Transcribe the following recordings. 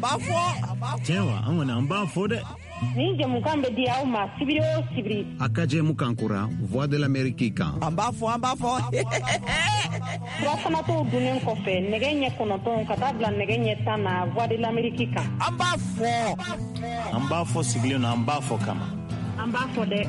Tiens, on a un bas faux de. Ni jamukan be di aw ma sibiri o sibiri. Akaje Mukankura, Voix de l'Amérique. Amba fo. Furafana to dunen kɔfɛ nɛgɛ ɲɛ 9 ka taa bila nɛgɛ ɲɛ 10 na Voix de l'Amérique kan. Amba fo sigilen na amba fo kama. Amba fo de.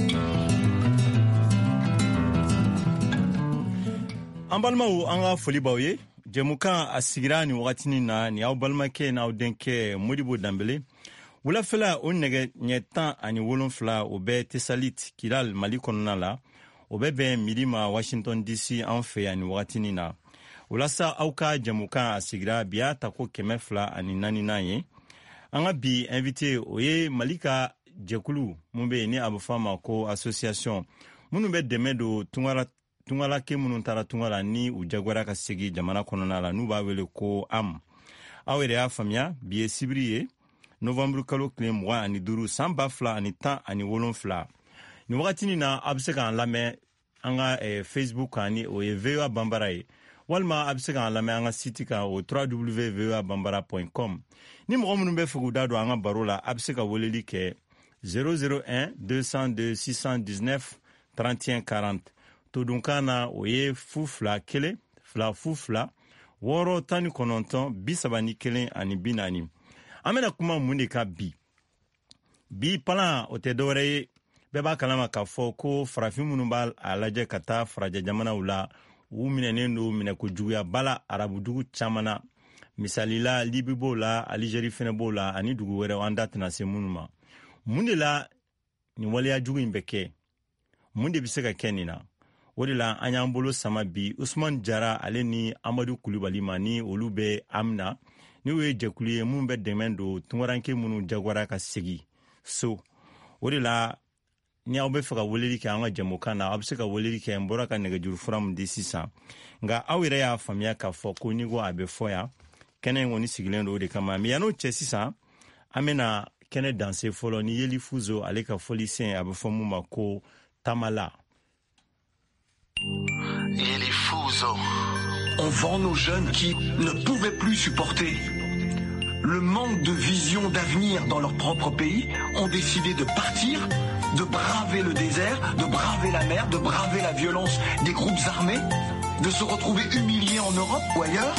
An balimaw an ka foli b'aw ye jɛmukan a sigira ni wagatinin na ni aw balimakɛ n'aw denkɛ Modibo Dambele wulafɛla o nɛgɛ ɲɛ 17 o bɛ Tesalit Kidal Mali kɔnɔna la o bɛ bɛn midi ma Washington DC an fɛ yan ni wagatinin na walasa aw ka jɛmukan a sigira bi y'a ta ko 204 ye an ka bi invité o ye Mali ka jɛkulu mun bɛ yen ni a bɛ fɔ a ma ko association minnu bɛ dɛmɛ don tungalake minnu taara tunga la ni u jagoyara ka segi jamana kɔnɔna la n'u b'a wele ko AM. Aw yɛrɛ y'a faamuya bi ye sibiri ye novembre kalo tile 25 san 2017 ni wagatinin na a bɛ se k'an lamɛn an ka Facebook kan ni o ye VOA Bambara ye walima a bɛ se k'an lamɛn an ka site kan o www.voabambara.com ni mɔgɔ minnu bɛ fɛ k'u da don an ka baro la a bɛ se ka weleli kɛ 001 202 619 31 40 todunkan na o ye 2 2 wɔɔrɔ 19 31 ani 40 an bɛna kuma mun de ka bi palan o tɛ dɔwɛrɛ ye bɛɛ b'a kalama k'a fɔ ko farafin minnu b'a lajɛ ka taa farajɛ jamanaw la u minɛnen don minɛko juguya bala arabudugu caman na misali la Libi b'o la Aligérie fɛnɛ b'o la ani dugu wɛrɛw an da tɛna se minnu ma mun de la nin waleya jugu in bɛ kɛ mun de bɛ se ka kɛ nin na o de la an y'an bolo sama bi Usman Jara ale ni Amadu Kulibali ma ni olu bɛ Amina ni o ye jɛkulu ye mun bɛ dɛmɛ don tungaranke minnu jagoyara ka segi so o de la ni aw bɛ fɛ ka weleli kɛ an ka jɛmukan na aw bɛ se ka weleli kɛ n bɔra ka nɛgɛjuru fura min di sisan nka aw yɛrɛ y'a faamuya k'a fɔ ko ni ko a bɛ fɔ yan kɛnɛ in kɔni sigilen don o de kama mais yan'o cɛ sisan an bɛna kɛnɛ danse fɔlɔ ni Yeli Fuzo ale ka fɔli sen a bɛ fɔ mun ma ko Tamala. Yeli Fuzo. On vend nos jeunes qui ne pouvaient plus supporter le manque de vision d'avenir dans leur propre pays, ont décidé de partir, de braver le désert, de braver la mer, de braver la violence des groupes armés, de se retrouver humiliés en Europe ou ailleurs.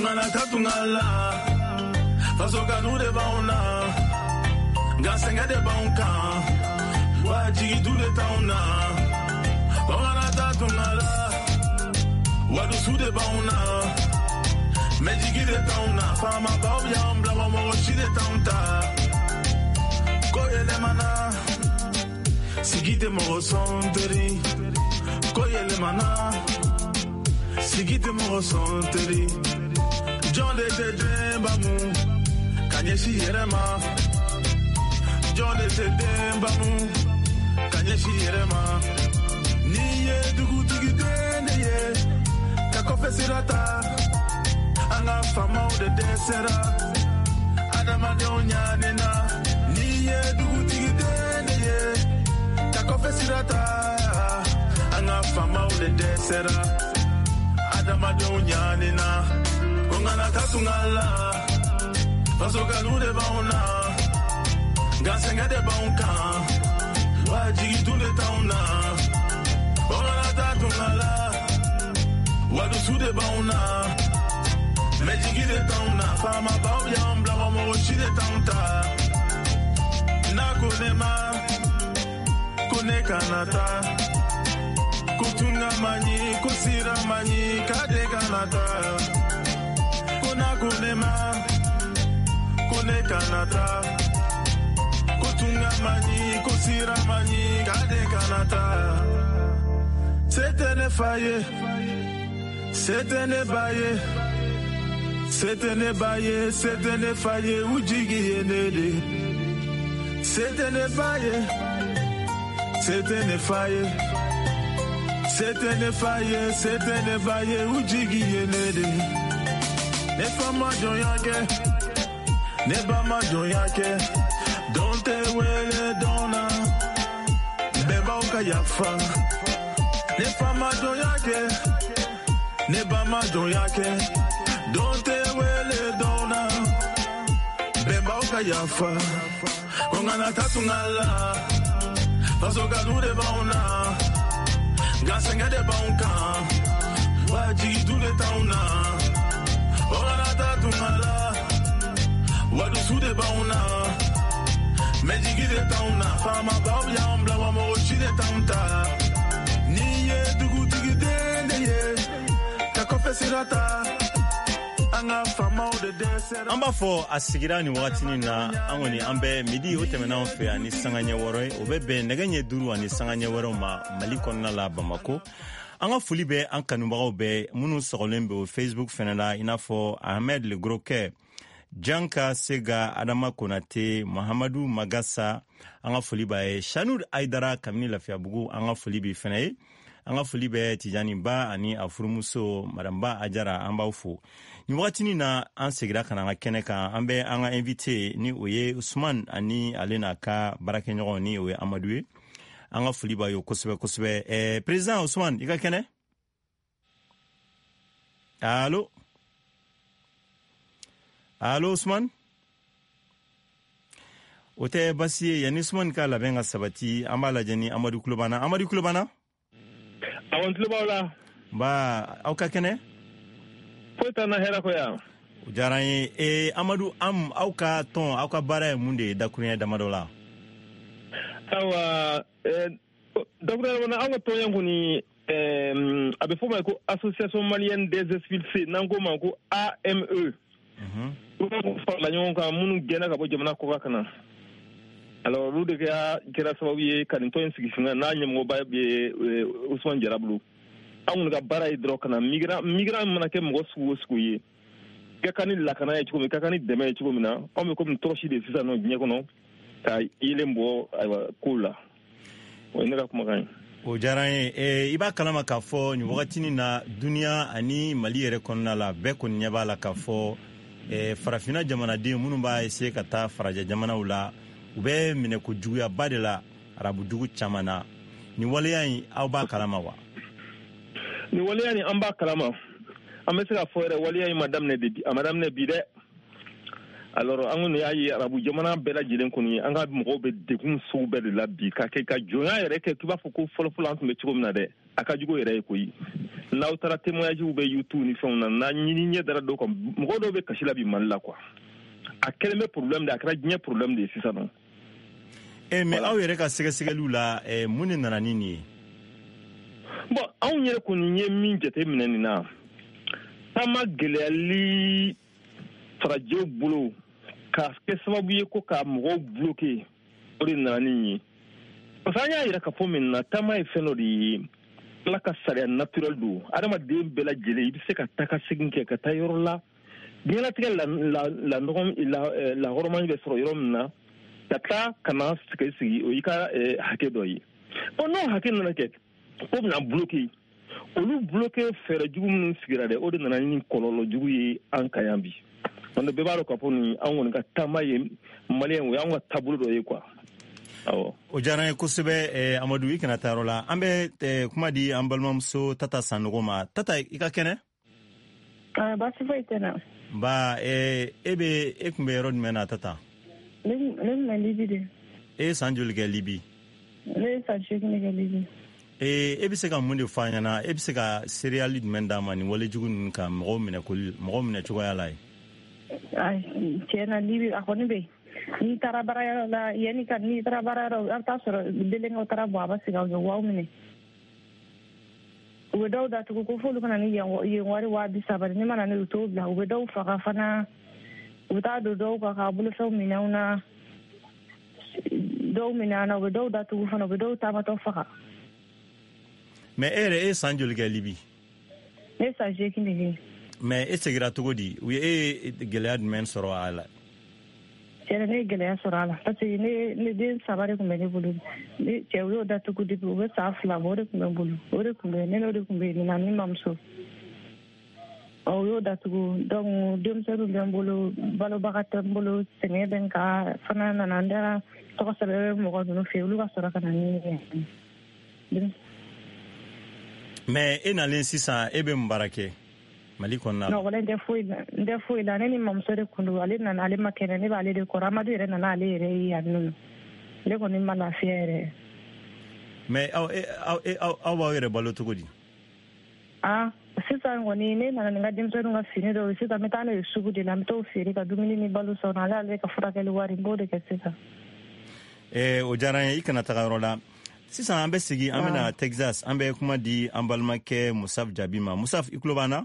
Mejigi de tauna, fama bauyam, blama mochi de taunta. Koyele mana, sigite mo sonteri. Koyele mana, sigite mo sonteri. John de Dembamu, kanyeshi yerema. John de Dembamu, kanyeshi yerema. Niye dugu tigide ye, kakofesirata. Anga fama de desera Adama de onyanena Niye dugutigide ye Kakofesirata Anga fama de desera Adama de onyanena Kongana katungala Pasoka nude bauna Gasenga de baunka Wajigi tunde tauna Kongana katungala Wadusu de bauna Mejigi de tauna, fama bauyam, blama mochi de taunta. Na konema, kone kanata. Kutunga mani, kusira mani, kade kanata. Kona konema, kone kanata. Kutunga mani, kusira mani, kade kanata. C'était ne faye, c'était ne baye. C'était ne faye, ujigi yenede. C'était ne faye, ujigi yenede. Ne fama joyake, ne bama joyake. Donte wele dona, beba ukayafa. Ne fama joyake, ne bama joyake. Don't they well dona yafa Kongana tatungala Pasoka dude bauna Gasenga de baunka Waji dude tauna Kongana tatungala Wadu sude bauna Mejigi de tauna Fama babya ombla wa mochi de taunta Niye dugu digi dende ye Takofe sirata an b'a fɔ a sigira nin wagatinin na an kɔni an bɛ midi o tɛmɛna an fɛ yan ni sanga ɲɛ wɔɔrɔ ye o bɛ bɛn nɛgɛ ɲɛ 5 ani sanga ɲɛ wɛrɛw ma Mali kɔnɔna la Bamako. An ka foli bɛ an kanubagaw bɛɛ minnu sɔgɔlen bɛ o Facebook fɛnɛ la i n'a fɔ Ahmed Le Grokɛ, Janka Sega, Adama Konate, Mahamadu Magasa, an ka foli b'a ye Shanud Aidara kabini Lafiyabugu, an ka foli b'i fɛnɛ ye. An ka foli bɛ Tijani Ba ani a furumuso Madame Ba Ajara, an b'aw fo. Ni wagatinin na an segira ka na an ka kɛnɛ kan an bɛ an ka invité ni o ye Usman ani ale n'a ka baarakɛɲɔgɔn ni o ye Amadu ye. An ka foli b'a ye kosɛbɛ kosɛbɛ. Président Usman, i ka kɛnɛ? Allo? Allo Usman? O tɛ basi ye yanni Usman ka labɛn ka sabati an b'a lajɛ ni Amadu Kulobana. Amadu Kulobana? Awon tulobaw la. Ba aw ka kɛnɛ? Foyi t'an na hɛrɛ ko yan. O diyara an ye. Amadu, aw ka tɔn aw ka baara ye mun de ye dakuruɲɛ damadɔ la? Awa dakuruɲɛ damadɔ an ka tɔn ye kɔni a bɛ fɔ ma ko Association Malienne des Expulsés n'an ko ma ko AME. Olu farala ɲɔgɔn kan minnu gɛnna ka bɔ jamana kɔkan ka na. Alors olu de kɛra sababu ye ka nin tɔn in sigi fanga n'a ɲɛmɔgɔba ye Usman Jara bolo. An kɔni ka baara ye dɔrɔn ka na migrant mana kɛ mɔgɔ sugu o sugu ye ka kan ni lakana ye cogo min ka kan ni dɛmɛ ye cogo min na anw bɛ komi tɔrɔsi de sisan nɔ diɲɛ kɔnɔ ka yelen bɔ ayiwa kow la o ye ne ka kumakan ye. O diyara an ye. I b'a kalama k'a fɔ nin wagatinin na duniya ani Mali yɛrɛ kɔnɔna la bɛɛ kɔni ɲɛ b'a la k'a fɔ farafinna jamanaden minnu b'a essayer ka taa farajɛ jamanaw la u bɛ minɛ ko juguyaba de la arabu dugu caman na. Nin waleya in aw b'a kalama wa? Ni waleya ni an b'a kalama an bɛ se ka fɔ yɛrɛ waleya in ma daminɛ bi dɛ. Alors an kɔni y'a ye arabu jamana bɛɛ lajɛlen kɔni an ka mɔgɔw bɛ degun sugu bɛɛ de la bi ka kɛ ka jɔnya yɛrɛ kɛ k'i b'a fɔ ko fɔlɔfɔlɔ an tun bɛ cogo min na dɛ a ka jugu yɛrɛ ye koyi. N'aw taara témoignages bɛ YouTube ni fɛnw na n'a ɲini ɲɛ dara dɔw kan mɔgɔ dɔw bɛ kasi la bi Mali la quoi. A kɛlen bɛ problème de a kɛra diɲɛ problème de ye sisan nɔ. Mais aw yɛrɛ ka sɛgɛsɛgɛliw la mun de nana ni nin ye? Bon anw yɛrɛ kɔni ye min jate minɛ nin na taama gɛlɛyali farajɛw bolo k'a kɛ sababu ye ko ka mɔgɔw bloquer o de nana ni ye parce que an y'a yɛrɛ ka fɔ min na taama ye fɛn dɔ de ye Ala ka sariya naturel don adamaden bɛɛ lajɛlen i bɛ se ka taa ka segin kɛ ka taa yɔrɔ la diɲɛlatigɛ la hɔrɔnman bɛ sɔrɔ yɔrɔ min na ka taa ka na sigi o y'i ka hakɛ dɔ ye bon n'o hakɛ nana kɛ ko bɛna bloquer olu bloquer fɛɛrɛ jugu minnu sigira dɛ o de nana ni kɔlɔlɔ jugu ye an kan yan bi donc bɛɛ b'a dɔn k'a fɔ nin an kɔni ka taama ye maliyɛn o y'an ka taabolo dɔ ye quoi. Awɔ. O diyara n ye kosɛbɛ Amadu i kana taa yɔrɔ la an bɛ kuma di an balimamuso Tata Sanogo ma. Tata i ka kɛnɛ? Baasi foyi tɛ na. Ba e tun bɛ yɔrɔ jumɛn na Tata? Ne bɛ Libi de. E ye san joli kɛ Libi? Ne ye san 8 kɛ Libi. E bɛ se ka mun de fɔ an ɲɛna e bɛ se ka seereyali jumɛn d'a ma nin walejugu ninnu kan mɔgɔw minɛ cogoya la ye? Tiɲɛ na Libi a kɔni bɛ yen. N'i taara baarayɔrɔ la yanni n'i taara baarayɔrɔ a bɛ taa sɔrɔ delenkaw taara bɔ a b'a segin aw ɲɛ waw minɛ. U bɛ dɔw datugu ko f'olu kana ni yen wari 30,000 ne mana ne u t'o bila u bɛ dɔw faga fana u bɛ taa don dɔw kan k'a bolofɛnw minɛ u na dɔw minɛ na u bɛ dɔw datugu fana u bɛ dɔw taamatɔ faga. Mais e yɛrɛ e san joli kɛ Libi? Ne ye san 8 de kɛ. Mais e segira cogo di? U ye gɛlɛya jumɛn sɔrɔ a la? Cɛ ne ye gɛlɛya sɔrɔ a la parce que ne den 3 de tun bɛ ne bolo ne cɛ u y'o datugu depuis u bɛ san 2 bɔ o de tun bɛ n bolo o de tun bɛ ne n'o de tun bɛ nin na ni mamuso u y'o datugu donc denmisɛnninw bɛ n bolo balobaga tɛ n bolo sɛgɛn bɛ n kan fana nana n taara tɔgɔ sɛbɛn mɔgɔ ninnu fɛ olu ka sɔrɔ ka na ni mais e nalen sisan e bɛ mun baara kɛ? Mali kɔnɔna non wala n tɛ foyi la ne ni mamuso de kun don ale nana ale ma kɛnɛ ne b'ale de kɔrɔ Amadu yɛrɛ nana ale yɛrɛ ye yan nɔ ale kɔni ma lafiya yɛrɛ. mais aw b'aw yɛrɛ balo cogo di? sisan kɔni ne nana ni n ka denmisɛnninw ka fini dɔw sisan n bɛ taa n'o ye sugu de la n bɛ t'o feere ka dumuni ni balo san ale ka furakɛli wari n b'o de kɛ sisan. o diyara n ye i kana taga yɔrɔ la sisan an bɛ segin an bɛna Texas an bɛ kuma di an balimakɛ Musaf Jabi ma. Musaf i tulo b'an na?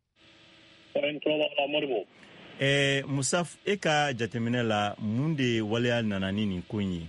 Musaf e ka jateminɛ la mun de waleya nana ni nin ko in ye?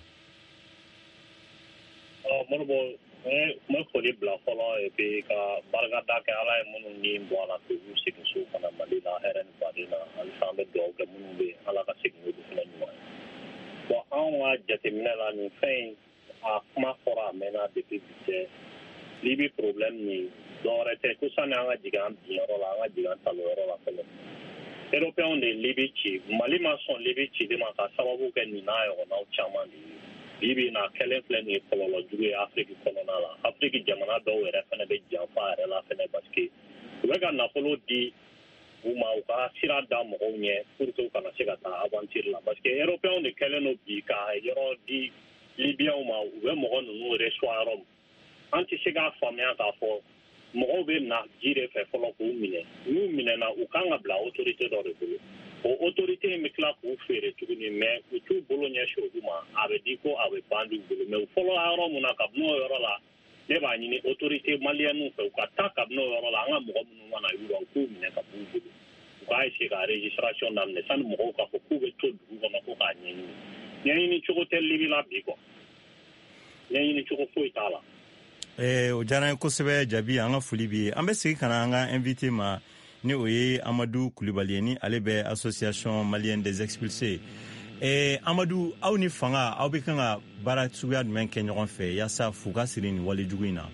Moribo ma foli bila fɔlɔ et puis ka barikada kɛ Ala ye minnu ni bɔ a la k'u segin so kana Mali la hɛrɛ ni baden na halisa an bɛ dugawu kɛ minnu bɛ Ala ka segin olu fana ɲuman ye. Bon anw ka jateminɛ la nin fɛn in a kuma fɔra a mɛnna depuis bi cɛ Libi problème ni dɔwɛrɛ tɛ ko sani an ka jigin an binyɔrɔ la an ka jigin an talonyɔrɔ la fɛnɛ. Européens de Libi ci Mali ma sɔn Libi cili ma ka sababu kɛ nin n'a ɲɔgɔnnaw caman de ye. Libi na kɛlɛ filɛ nin ye kɔlɔlɔ jugu ye Afrique kɔnɔna la. Afrique jamana dɔw yɛrɛ fɛnɛ bɛ janfa a yɛrɛ la fɛnɛ parce que u bɛ ka nafolo di u ma u ka sira da mɔgɔw ɲɛ pour que u kana se ka taa aventure la parce que Européens de kɛlen don bi ka yɔrɔ di Libyens ma u bɛ mɔgɔ ninnu reçoit yɔrɔ min. An tɛ se k'a faamuya k'a fɔ mɔgɔw bɛ na ji de fɛ fɔlɔ k'u minɛ n'u minɛna u kan ka bila autorité dɔ de bolo o autorité in bɛ tila k'u feere tuguni mais u t'u bolo ɲɛsin olu ma a bɛ di ko a bɛ ban d'u bolo mais u fɔlɔ yɔrɔ min na kabini o yɔrɔ la ne b'a ɲini autorité malienne fɛ u ka taa kabini o yɔrɔ la an ka mɔgɔ minnu mana y'u la u k'u minɛ ka b'u bolo u k'a essayer ka registration daminɛ sani mɔgɔw k'a fɔ k'u bɛ to dugu kɔnɔ ko k'a ɲɛɲini ɲɛɲini cogo tɛ Libi la bi quoi ɲɛɲini cogo foyi t'a la. o diyara n ye kosɛbɛ Jabi an ka foli b'i ye an bɛ segin ka na an ka invité ma ni o ye Amadu Kulibali ye ni ale bɛ association malienne des expulsés. Amadu aw ni fanga aw bɛ kan ka baara suguya jumɛn kɛ ɲɔgɔn fɛ yaasa f'u ka siri nin wale jugu in na?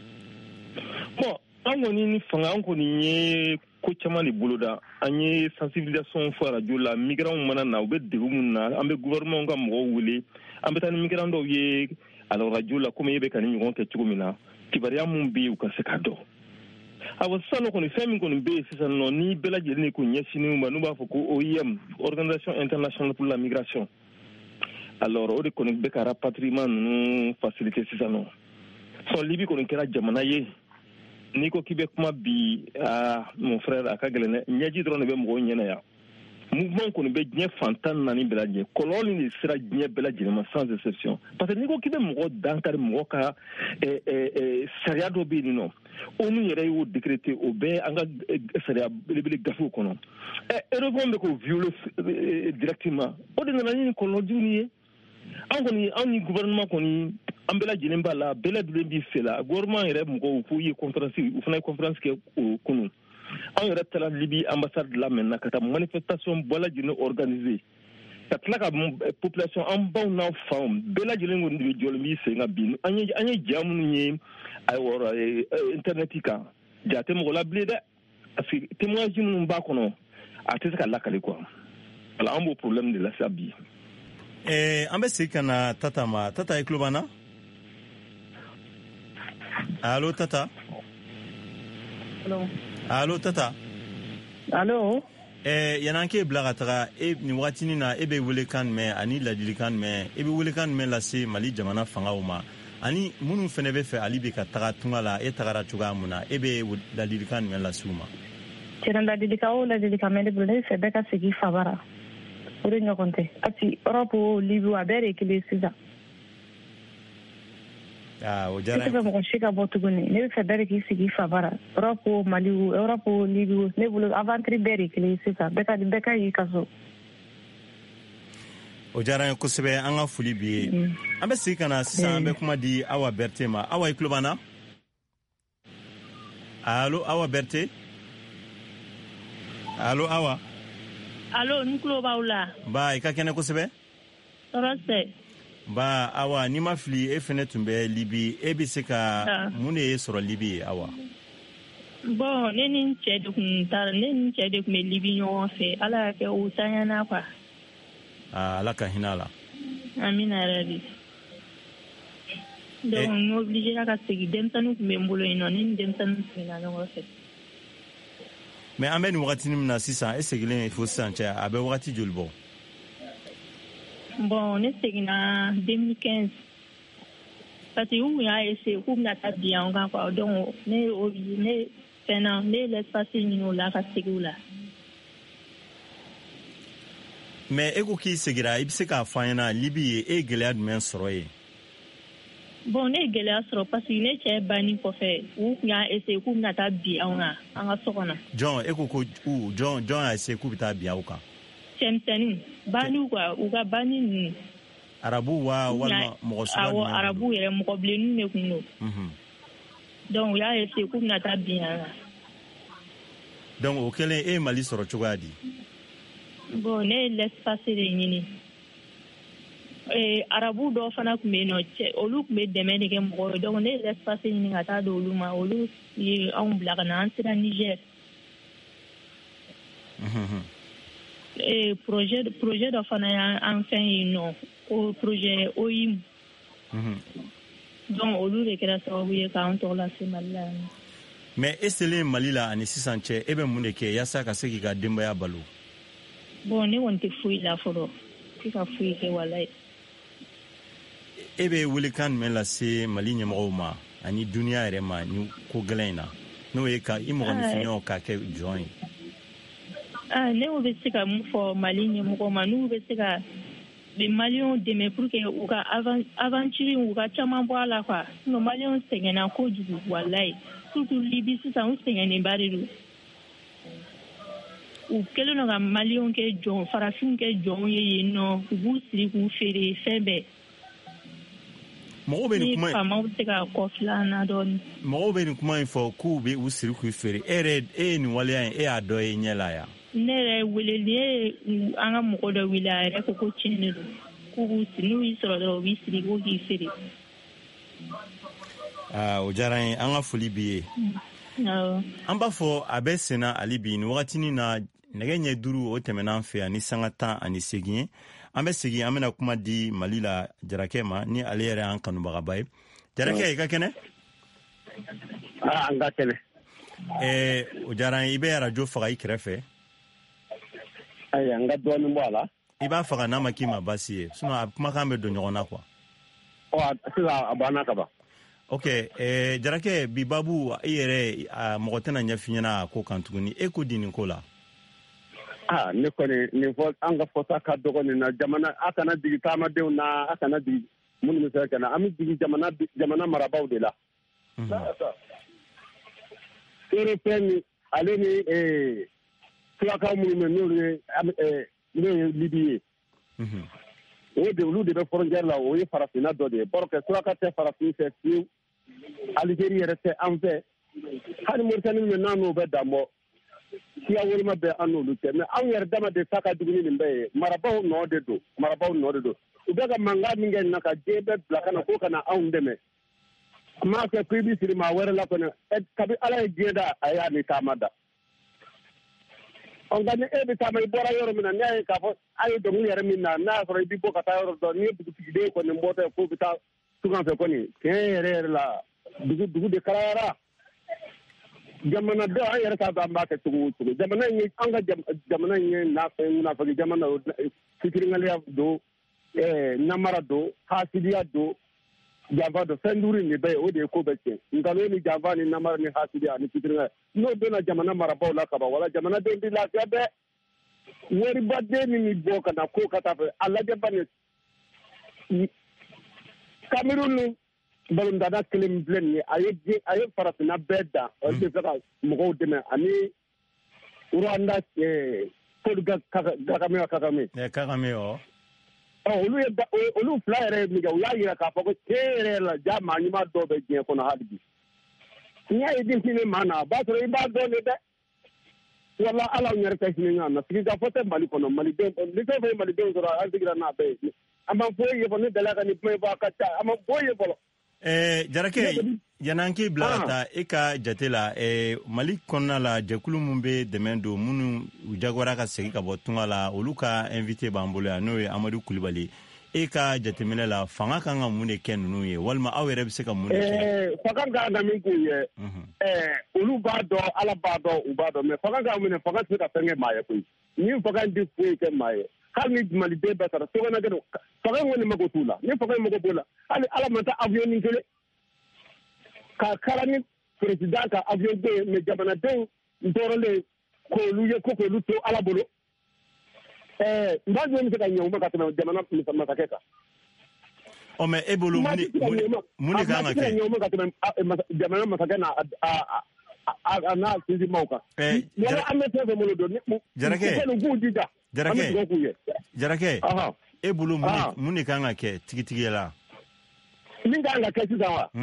Bon an kɔni ni fanga an kɔni ye ko caman de boloda an ye sensibilisation fɔ radio la migrants mana na u bɛ degun min na an bɛ gouvernement ka mɔgɔw wele an bɛ taa ni migrants dɔw ye a la radio la komi e bɛ ka ni ɲɔgɔn kɛ cogo min na kibaruya mun bɛ yen u ka se k'a dɔn. Awa sisan kɔni fɛn min kɔni bɛ yen sisan nɔ ni bɛɛ lajɛlen ko ɲɛsinnen ma n'u b'a fɔ ko OIM Organisation Internationale pour la Migration alors o de kɔni bɛ ka rapatriement ninnu faciliter sisan nɔ sɔn Libi kɔni kɛra jamana ye n'i ko k'i bɛ kuma bi mon frère a ka gɛlɛn dɛ ɲɛji dɔrɔn de bɛ mɔgɔw ɲɛna yan mouvement kɔni bɛ diɲɛ fantan naani bɛɛ lajɛlen kɔlɔlɔ ni de sera diɲɛ bɛɛ lajɛlen ma sans exception parce que n'i ko k'i bɛ mɔgɔ dankari mɔgɔ ka sariya dɔ bɛ yen nɔ ONU yɛrɛ y'o décréter o bɛɛ an ka sariya belebele gafew kɔnɔ Européens bɛ k'o violer directement o de nana ni kɔlɔlɔ jugu ye anw ni gouvernement kɔni an bɛɛ lajɛlen b'a la bɛɛ lajɛlen b'i fɛ la gouvernement yɛrɛ mɔgɔw k'u ye conférence u fana ye conférence kɛ o kunun an yɛrɛ taara Libi ambassade la maintenant ka taa manifestation bɛɛ lajɛlen organiser ka tila ka population an baw n'an faw bɛɛ lajɛlen kɔni de bɛ jɔlen b'i sen kan bi an ye ja minnu ye ayiwa internet kan ja tɛ mɔgɔ la bilen dɛ parce que témoignage minnu b'a kɔnɔ a tɛ se ka lakale quoi voilà an b'o problème de la sa bi. An bɛ segin ka na Tata ma Tata i tulo b'an na? Allo Tata? Allo Tata? Allo? Yan'an k'e bila ka taga nin waatinin na e bɛ welekan mɛn ani ladilikan mɛn e bɛ welekan mɛn lase Mali jamana fangaw ma ani minnu fana bɛ fɛ hali bi ka taga tunga la e tagara cogoya mun na e bɛ ladilikan mɛn lase u ma? Tiɲɛ ladilikan o ladilikan mɛn ne bolo ne fɛ bɛɛ ka segin fa bara o de ɲɔgɔn tɛ ati Europe Libi a bɛɛ de ye kelen sisan. O diyara n ye. Ne tɛ fɛ mɔgɔ si ka bɔ tuguni ne bɛ fɛ bɛɛ de k'i sigi fa bara Europe Mali Europe Libi ne bolo aventure bɛɛ de kelen sisan bɛɛ ka y'i ka so. O diyara n ye kosɛbɛ an ka foli b'i ye an bɛ segin ka na sisan an bɛ kuma di Awa Berete ma Awa i tulo b'an na? Allo Awa Berete? Allo Awa? Allo n tulo b'aw la. Ba i ka kɛnɛ kosɛbɛ? Tɔɔrɔ tɛ. Ba Awa n'i ma fili e fɛnɛ tun bɛ Libi e bɛ se ka mun de ye sɔrɔ Libi Awa? Bon ne ni n cɛ de tun bɛ Libi ɲɔgɔn fɛ Ala y'a kɛ o tanyana quoi. Ala ka hinɛ a la. Amina yɛrɛ de. Donc n obligé ka segin denmisɛnninw tun bɛ n bolo yen nɔ ne ni denmisɛnninw seginna ɲɔgɔn fɛ. mais an bɛ nin wagatinin min na sisan e segilen fo sisan cɛ a bɛ wagati joli bɔ? Bon ne seginna 2015 parce que u y'a essayé k'u bɛna taa bin an kan quoi donc ne fɛnna ne l'espace ɲini o la ka segin o la. mais e ko k'i segira i bɛ se k'a fɔ an ɲɛna Libi ye e gɛlɛya jumɛn sɔrɔ ye? Bon ne gɛlɛya sɔrɔ parce que ne cɛ banni kɔfɛ u tun y'a essayé k'u bɛna taa bin an kan an ka so kɔnɔ. Jɔn e ko jɔn y'a essayé k'u bɛ taa bin aw kan? Cɛmisɛnninw banni quoi u ka banni ninnu. Arabu wa walima mɔgɔ suguya jumɛn? Awɔ arabu yɛrɛ mɔgɔ bilenninw de tun don. donc u y'a essayé k'u bɛna taa bin an kan. donc o kɛlen e ye Mali sɔrɔ cogoya di? bon ne ye l'espace de ɲini. arabu dɔw fana tun bɛ yen nɔ olu tun bɛ dɛmɛ de kɛ mɔgɔw ye donc ne ye l'espace ɲini ka taa di olu ma olu ye anw bila ka na an sera Niger. projet dɔ fana y'an fɛn yen nɔ ko projet OIM. donc olu de kɛra sababu ye k'an tɔgɔ lase Mali la. mais e selen Mali la ani sisan cɛ e bɛ mun de kɛ yaasa ka se k'i ka denbaya balo? bon ne kɔni tɛ foyi la fɔlɔ tɛ ka foyi kɛ walayi. e bɛ welekan jumɛn lase Mali ɲɛmɔgɔw ma ani duniya yɛrɛ ma ni ko gɛlɛn in na n'o ye ka i mɔgɔninfinɲɔgɔn ka kɛ jɔn ye? ne bɛ se ka mun fɔ Mali ɲɛmɔgɔw ma n'u bɛ se ka Maliens dɛmɛ pour que u ka aventure u ka caman bɔ a la quoi sinon Maliens sɛgɛnna kojugu walayi surtout Libi sisan u sɛgɛnnenba de don. u kɛlen don ka Maliens kɛ jɔn farafinw kɛ jɔnw ye yen nɔ u b'u siri k'u feere fɛn bɛɛ. mɔgɔw bɛ nin kuma ni faamaw bɛ se ka kɔfilɛ an na dɔɔnin. mɔgɔw bɛ nin kuma in fɔ k'u bɛ u siri k'u feere e ye nin waleya in e y'a dɔ ye ɲɛ la yan? ne yɛrɛ wele ne ye an ka mɔgɔ dɔ wele a yɛrɛ ko tiɲɛ de don k'u b'u siri n'u y'i sɔrɔ dɔrɔn u b'i siri k'u k'i feere. o diyara n ye an ka foli b'i ye. an b'a fɔ a bɛ senna hali bi nin wagatinin na nɛgɛ ɲɛ 5 o tɛmɛna an fɛ yan ni sanga 18 ye an bɛ segin an bɛna kuma di Mali la Jarakɛ ma ni ale yɛrɛ y'an kanubagaba ye. Jarakɛ i ka kɛnɛ? an ka kɛnɛ. o diyara n ye i bɛ arajo faga i kɛrɛfɛ? ayi an ka dɔɔnin bɔ a la. I b'a faga n'a ma k'i ma baasi ye sinon a kumakan bɛ don ɲɔgɔn na quoi. sisan a banna ka ban. ok Jarakɛ bi babu i yɛrɛ mɔgɔ tɛna ɲɛf'i ɲɛna a ko kan tuguni e ko di nin ko la? ne kɔni nin fɔ an ka fɔta ka dɔgɔ nin na jamana a kana digi taamadenw na a kana digi minnu bɛ se ka na an bɛ digi jamana marabaaw de la. Européen ni ale ni Fulakaw minnu bɛ n'o ye Libi ye. o de olu de bɛ frontière la o ye farafinna dɔ de ye parce que Fulaka tɛ farafin fɛ fiyewu Algérie yɛrɛ tɛ an fɛ hali Mauritanie min n'an n'o bɛ dan bɔ siya woloma bɛ an n'olu tɛ mais anw yɛrɛ dama de ta ka jugu ni nin bɛɛ ye marabaaw nɔ de don u bɛ ka mankan min kɛ nin na ka diɲɛ bɛɛ bila ka na k'o ka na anw dɛmɛ m'a kɛ ko i bɛ siri maa wɛrɛ la kɔni kabi Ala ye diɲɛ da a y'a ni taama da nka ni e bɛ taama i bɔra yɔrɔ min na n'a ye k'a fɔ a ye dɔnkili yɛrɛ min na n'a y'a sɔrɔ i bɛ bɔ ka taa yɔrɔ dɔ n'i ye dugutigiden kɔni bɔtɔ ye k'o bɛ taa tunga fɛ kɔni tiɲɛ yɛrɛ la dugu de kalayara jamanadenw an yɛrɛ t'a dɔn an b'a kɛ cogo o cogo jamana in ye an ka jamana in ye nafolo jamana fitiriŋaliya don namara don hasidiya don janfa don fɛn duuru in de bɛɛ ye o de ye ko bɛɛ tiɲɛ nkalon ni janfa ni namara ni hasidiya ani fitiriŋaliya n'o donna jamana marabaaw la kaban wala jamanaden bɛ lafiya bɛɛ waribaden min bɔ ka na ko ka taa fɛ a lajɛ ba ni Cameroun ni balondana kelen filɛ nin ye a ye farafinna bɛɛ da o de fɛ ka mɔgɔw dɛmɛ ani Rwanda Paul Kagame. Kagame o. olu fila yɛrɛ ye min kɛ u y'a yira k'a fɔ ko tiɲɛ yɛrɛ la ja maa ɲuman dɔw bɛ diɲɛ kɔnɔ hali bi n'i y'a ye den fini maa na a b'a sɔrɔ i b'a dɔn de dɛ wala ala yɛrɛ tɛ hinɛ ɲɔgɔn na sigi ka fɔ tɛ Mali kɔnɔ malidenw ni fɛn fɛn ye malidenw sɔrɔ an sigira n'a bɛɛ ye a ma foyi ye fɔ ne dala ka ni kuma fɔ a ka ca a ma foyi ye fɔlɔ. Jarakɛ yan'an k'i bila ka taa e ka jate la Mali kɔnɔna la jɛkulu min bɛ dɛmɛ don minnu u jagoyara ka segin ka bɔ tunga la olu ka invité b'an bolo yan n'o ye Amadu Kulibali e ka jateminɛ la fanga kan ka mun de kɛ ninnu ye walima aw yɛrɛ bɛ se ka mun de kɛ fanga kan ka min k'u ye olu b'a dɔn ala b'a dɔn u b'a dɔn mais fanga kan minɛ fanga tɛ se ka fɛn kɛ maa ye koyi ni fanga di foyi kɛ maa ye hali ni maliden bɛɛ taara sokɔnɔkɛ don fanga kɔni mago t'u la ni fanga mago b'o la hali ala ma taa avion ni kelen ka kala ni président ka avion bɛ yen mais jamanadenw tɔɔrɔlen k'olu ye ko k'olu to ala bolo n b'a jɔ bɛ se ka ɲɛ u ma ka tɛmɛ jamana masakɛ kan. ɔ mais e bolo mun de kan ka kɛ jamana masakɛ n'a sinsinmaw kan wala an bɛ fɛn fɛn bolo don Jarakɛ e bolo mun de kan ka kɛ tigitigi la min kan ka kɛ sisan wa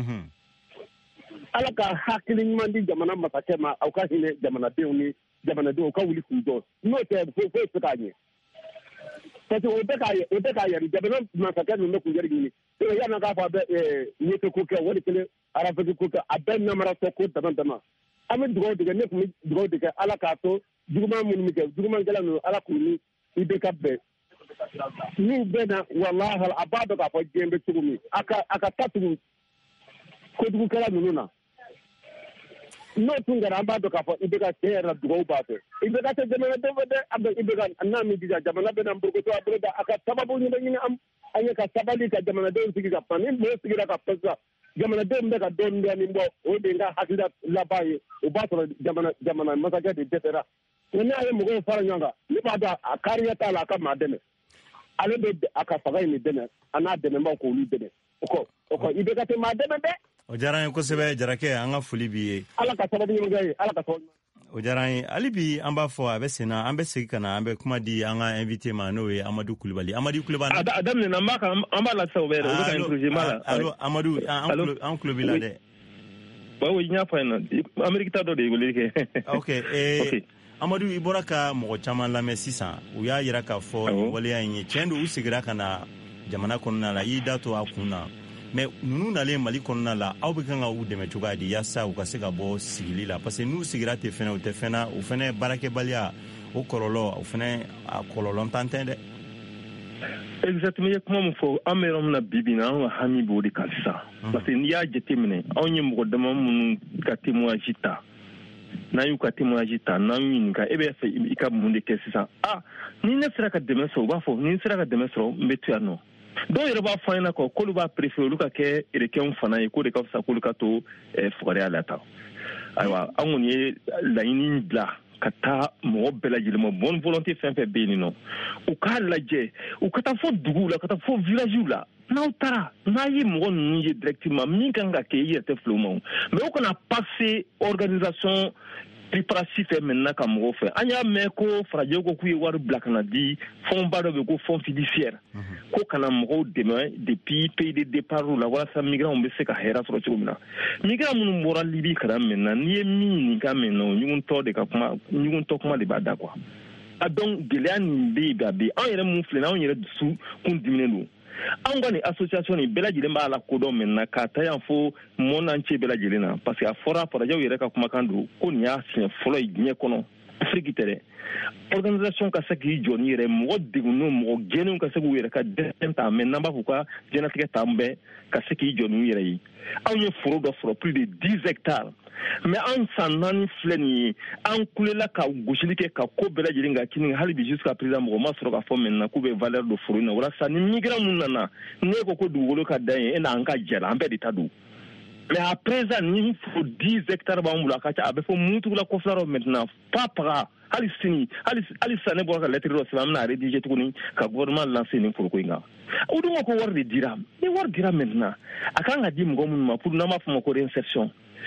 ala ka hakili ɲuman di jamana masakɛ ma aw ka hinɛ jamanadenw ni jamanadenw ka wuli k'u jɔ n'o tɛ foyi tɛ k'a ɲɛ parce que o tɛ k'a yɛrɛ jamana masakɛ ninnu bɛ k'u yɛrɛ ɲini yan'a k'a fɔ a bɛ ɲɛtɛ ko kɛ wali kelen arafeki ko kɛ a bɛɛ namaratɔ ko dama dama an bɛ dugawu de kɛ ne tun bɛ dugawu de kɛ ala k'a to juguman minnu bɛ kɛ jugumankɛla ninnu ala k'u ni i bɛ ka bɛn n'u bɛɛ na walahi a b'a dɔn k'a fɔ diɲɛ bɛ cogo min a ka taa tugu kojugukɛla ninnu na n'o tun kɛra an b'a dɔn k'a fɔ i bɛ ka cɛ yɛrɛ dugawu b'a fɛ i bɛ ka kɛ jamanaden fɛ dɛ i bɛ ka n'a min dija jamana bɛ na nburukutɔ a bolo da a ka sababu ɲini an ye ka sabali ka jamanadenw sigi ka pan ni mɔgɔ sigira ka pan sisan jamanadenw bɛ ka dɔɔnin bɔ o de ka hakilila laban ye o b'a sɔrɔ jamana masakɛ de dɛsɛra nka n'a ye mɔgɔw fara ɲɔgɔn kan ne b'a dɔn a kariya t'a la a ka maa dɛmɛ ale bɛ a ka fanga in dɛmɛ a n'a dɛmɛbaw k'olu dɛmɛ o kɔ i bɛ ka tɛ maa dɛmɛ dɛ. o diyara n ye kosɛbɛ Jarakɛ an ka foli b'i ye. ala ka sababu ɲuman ye ala ka sababu. o diyara n ye hali bi an b'a fɔ a bɛ sen na an bɛ segin ka na an bɛ kuma di an ka invité ma n'o ye Amadu Kulibali. Amadu Kulibali. a daminɛna an b'a la sisan o bɛ ka introduire n b'a la. allo Amadu an tulo b'i la dɛ. oui n y'a fɔ yen nɔ Ameriki ta dɔ de ye weleli kɛ. ok Amadu i bɔra ka mɔgɔ caman lamɛn sisan u y'a jira k'a fɔ nin waleya in ye tiɲɛ don u segira ka na jamana kɔnɔna la i y'i da to a kun na mais ninnu nalen Mali kɔnɔna la aw bɛ kan ka u dɛmɛ cogoya di yaasa u ka se ka bɔ sigili la parce que n'u sigira ten fɛnɛ u tɛ fɛn na u fɛnɛ baarakɛbaliya o kɔlɔlɔ o fɛnɛ a kɔlɔlɔ tan tɛ dɛ. exactement i ye kuma min fɔ an bɛ yɔrɔ min na bi bi in na an ka hami b'o de kan sisan parce que n'i y'a jateminɛ anw ye mɔgɔ dama minnu ka témoignage ta n'an y'u ka témoignage ta n'an y'u ɲininka e bɛ fɛ i ka mun de kɛ sisan ni ne sera ka dɛmɛ sɔrɔ u b'a fɔ ni ne sera ka dɛmɛ sɔrɔ n bɛ to yan nɔ dɔw yɛrɛ b'a fɔ an ɲɛna k'olu b'a préféré olu ka kɛ érekenw fana ye k'o de ka fisa k'olu ka to fugariya la tan ayiwa an kɔni ye laɲini bila ka taa mɔgɔ bɛɛ lajɛlen ma bonne volonté fɛn fɛn bɛ yen nɔ u k'a lajɛ u ka taa fɔ duguw la ka taa fɔ villagew la n'aw taara n'a ye mɔgɔ ninnu ye directement min kan ka kɛ i yɛrɛ tɛ fili o ma mais u kana passer organisation tripartite fɛ maintenant ka mɔgɔw fɛ an y'a mɛn ko farajɛw ko k'u ye wari bila ka na di fondba dɔ bɛ ko fond fiduciaire ko kana mɔgɔw dɛmɛ depuis pays de départ la walasa migrants bɛ se ka hɛrɛ sɔrɔ cogo min na migrants minnu bɔra Libi ka na maintenant n'i ye min ɲininka maintenant ɲuguntɔ de ka kuma ɲuguntɔ kuma de b'a da quoi donc gɛlɛya nin bɛ yen a bɛ yen an yɛrɛ mun filɛ anw yɛrɛ dusu kun diminen don an ka nin association nin bɛɛ lajɛlen b'a la kodɔn maintenant k'a ta yan fo monde entier bɛɛ lajɛlen na parce que a fɔra farajɛw yɛrɛ ka kumakan don ko nin y'a siɲɛ fɔlɔ ye diɲɛ kɔnɔ Afrique tɛ dɛ organisation ka se k'i jɔ ni yɛrɛ mɔgɔ degunnenw mɔgɔ gɛnnenw ka se k'u yɛrɛ ka dɛsɛ ta mais n'an b'a fɔ ka diɲɛlatigɛ t'an bɛɛ ka se k'i jɔ n'u yɛrɛ ye anw ye foro dɔ sɔrɔ plus de 10 hectares mais an san 4 filɛ nin ye an kulela ka gosili kɛ ka ko bɛɛ lajɛlen ka kini hali bi jusqu'à présent mɔgɔ ma sɔrɔ k'a fɔ maintenant k'u bɛ valeur de foro in na walasa ni migrant mun nana ne ko dugukolo ka dan ye e n'an ka jɛ la an bɛɛ de ta don mais à présent ni foro 10 hectares b'an bolo a ka ca a bɛ fɔ mutugula kɔfɛlaw maintenant pas paga hali sini hali sisan ne bɔra ka lettre dɔ sɛbɛn an bɛna rédiger tuguni ka gouvernement lancer nin foroko in kan o dun ko wari de dira ni wari dira maintenant a kan ka di mɔgɔ minnu ma pour n'an b'a fɔ ma ko réinsertion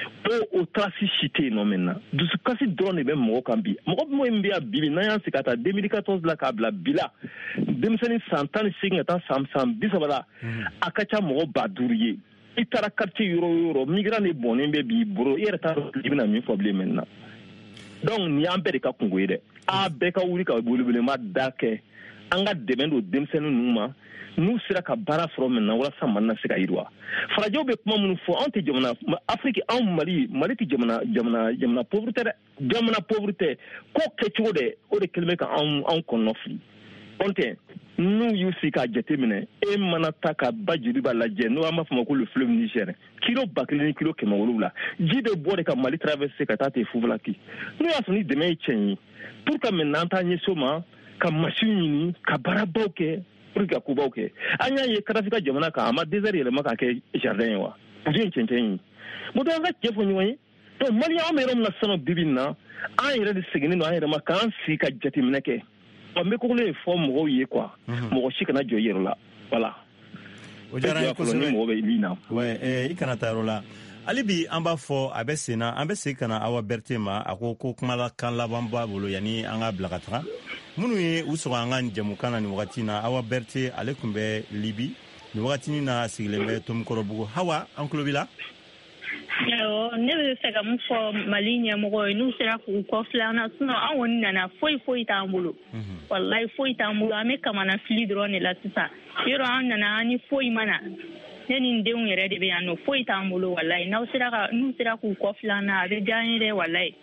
o traci si tɛ yen nɔ maintenant dusukasi dɔrɔn de bɛ mɔgɔ kan bi mɔgɔ min bɛ yan bi n'an y'an sigi ka taa 2014 la k'a bila bi la denmisɛnnin san 18 ka taa san 30 la a ka ca mɔgɔ 5000 ye i taara quartier yɔrɔ o yɔrɔ migrant de bɔnnen bɛ b'i bolo i yɛrɛ t'a dɔn i bɛna min fɔ bilen maintenant donc nin y'an bɛɛ de ka kungo ye dɛ a bɛɛ ka wuli ka welewelema da kɛ an ka dɛmɛ don denmisɛnnin ninnu ma n'u sera ka baara sɔrɔ maintenant walasa Mali na se ka yiriwa farajɛw bɛ kuma minnu fɔ anw tɛ jamana Afrique anw Mali tɛ jamana pauvre tɛ dɛ jamana pauvre tɛ ko kɛcogo dɛ o de kɛlen bɛ ka anw kɔnɔ fili onte n'u y'u sigi k'a jateminɛ e mana ta ka ba joli b'a lajɛ n'o an b'a fɔ ma ko le fleuve Niger kilo 1000 ni kilo 700 ji bɛ bɔ de ka Mali traverser ka taa ten Fufulaki n'o y'a sɔrɔ ni dɛmɛ ye cɛn ye pour que maintenant an t'an ɲɛsin o ma ka machine ɲini ka baarabaw kɛ pour que ka kobaw kɛ an y'a ye Kadafi ka jamana kan a ma désert yɛlɛma k'a kɛ jardin ye wa o ye cɛncɛn ye bon donc an ka cɛ fɔ ɲɔgɔn ye donc Malien an bɛ yɔrɔ min na sisan bibi in na an yɛrɛ de seginnen don an yɛrɛ ma k'an sigi ka jateminɛ kɛ n bɛ kɔkɔlen fɔ mɔgɔw ye quoi mɔgɔ si kana jɔ i yɛrɛ la voilà o diyara n ye kosɛbɛ mɔgɔ bɛ min na i kana taa yɔrɔ la hali bi an b'a fɔ a bɛ sen na an bɛ segin ka na Awa Berete ma a ko kumalakan laban b'a bolo yanni an ka bila ka taga minnu ye u sɔrɔ an ka jɛmukan na nin wagati in na Awa Berete ale tun bɛ Libi nin wagati na sigilen bɛ Tomikɔrɔbugu Hawa an tulo b'i la ne bɛ fɛ ka mun fɔ Mali ɲɛmɔgɔ ye n'u sera k'u kɔfilɛ an na sinon an kɔni nana foyi t'an bolo wallahi foyi t'an bolo an bɛ kamana fili dɔrɔn de la sisan yɔrɔ an nana an ni foyi mana ne ni n denw yɛrɛ de bɛ yan nɔ foyi t'an bolo wallahi n'u sera k'u kɔfilɛ an na a bɛ diya an ye dɛ wallahi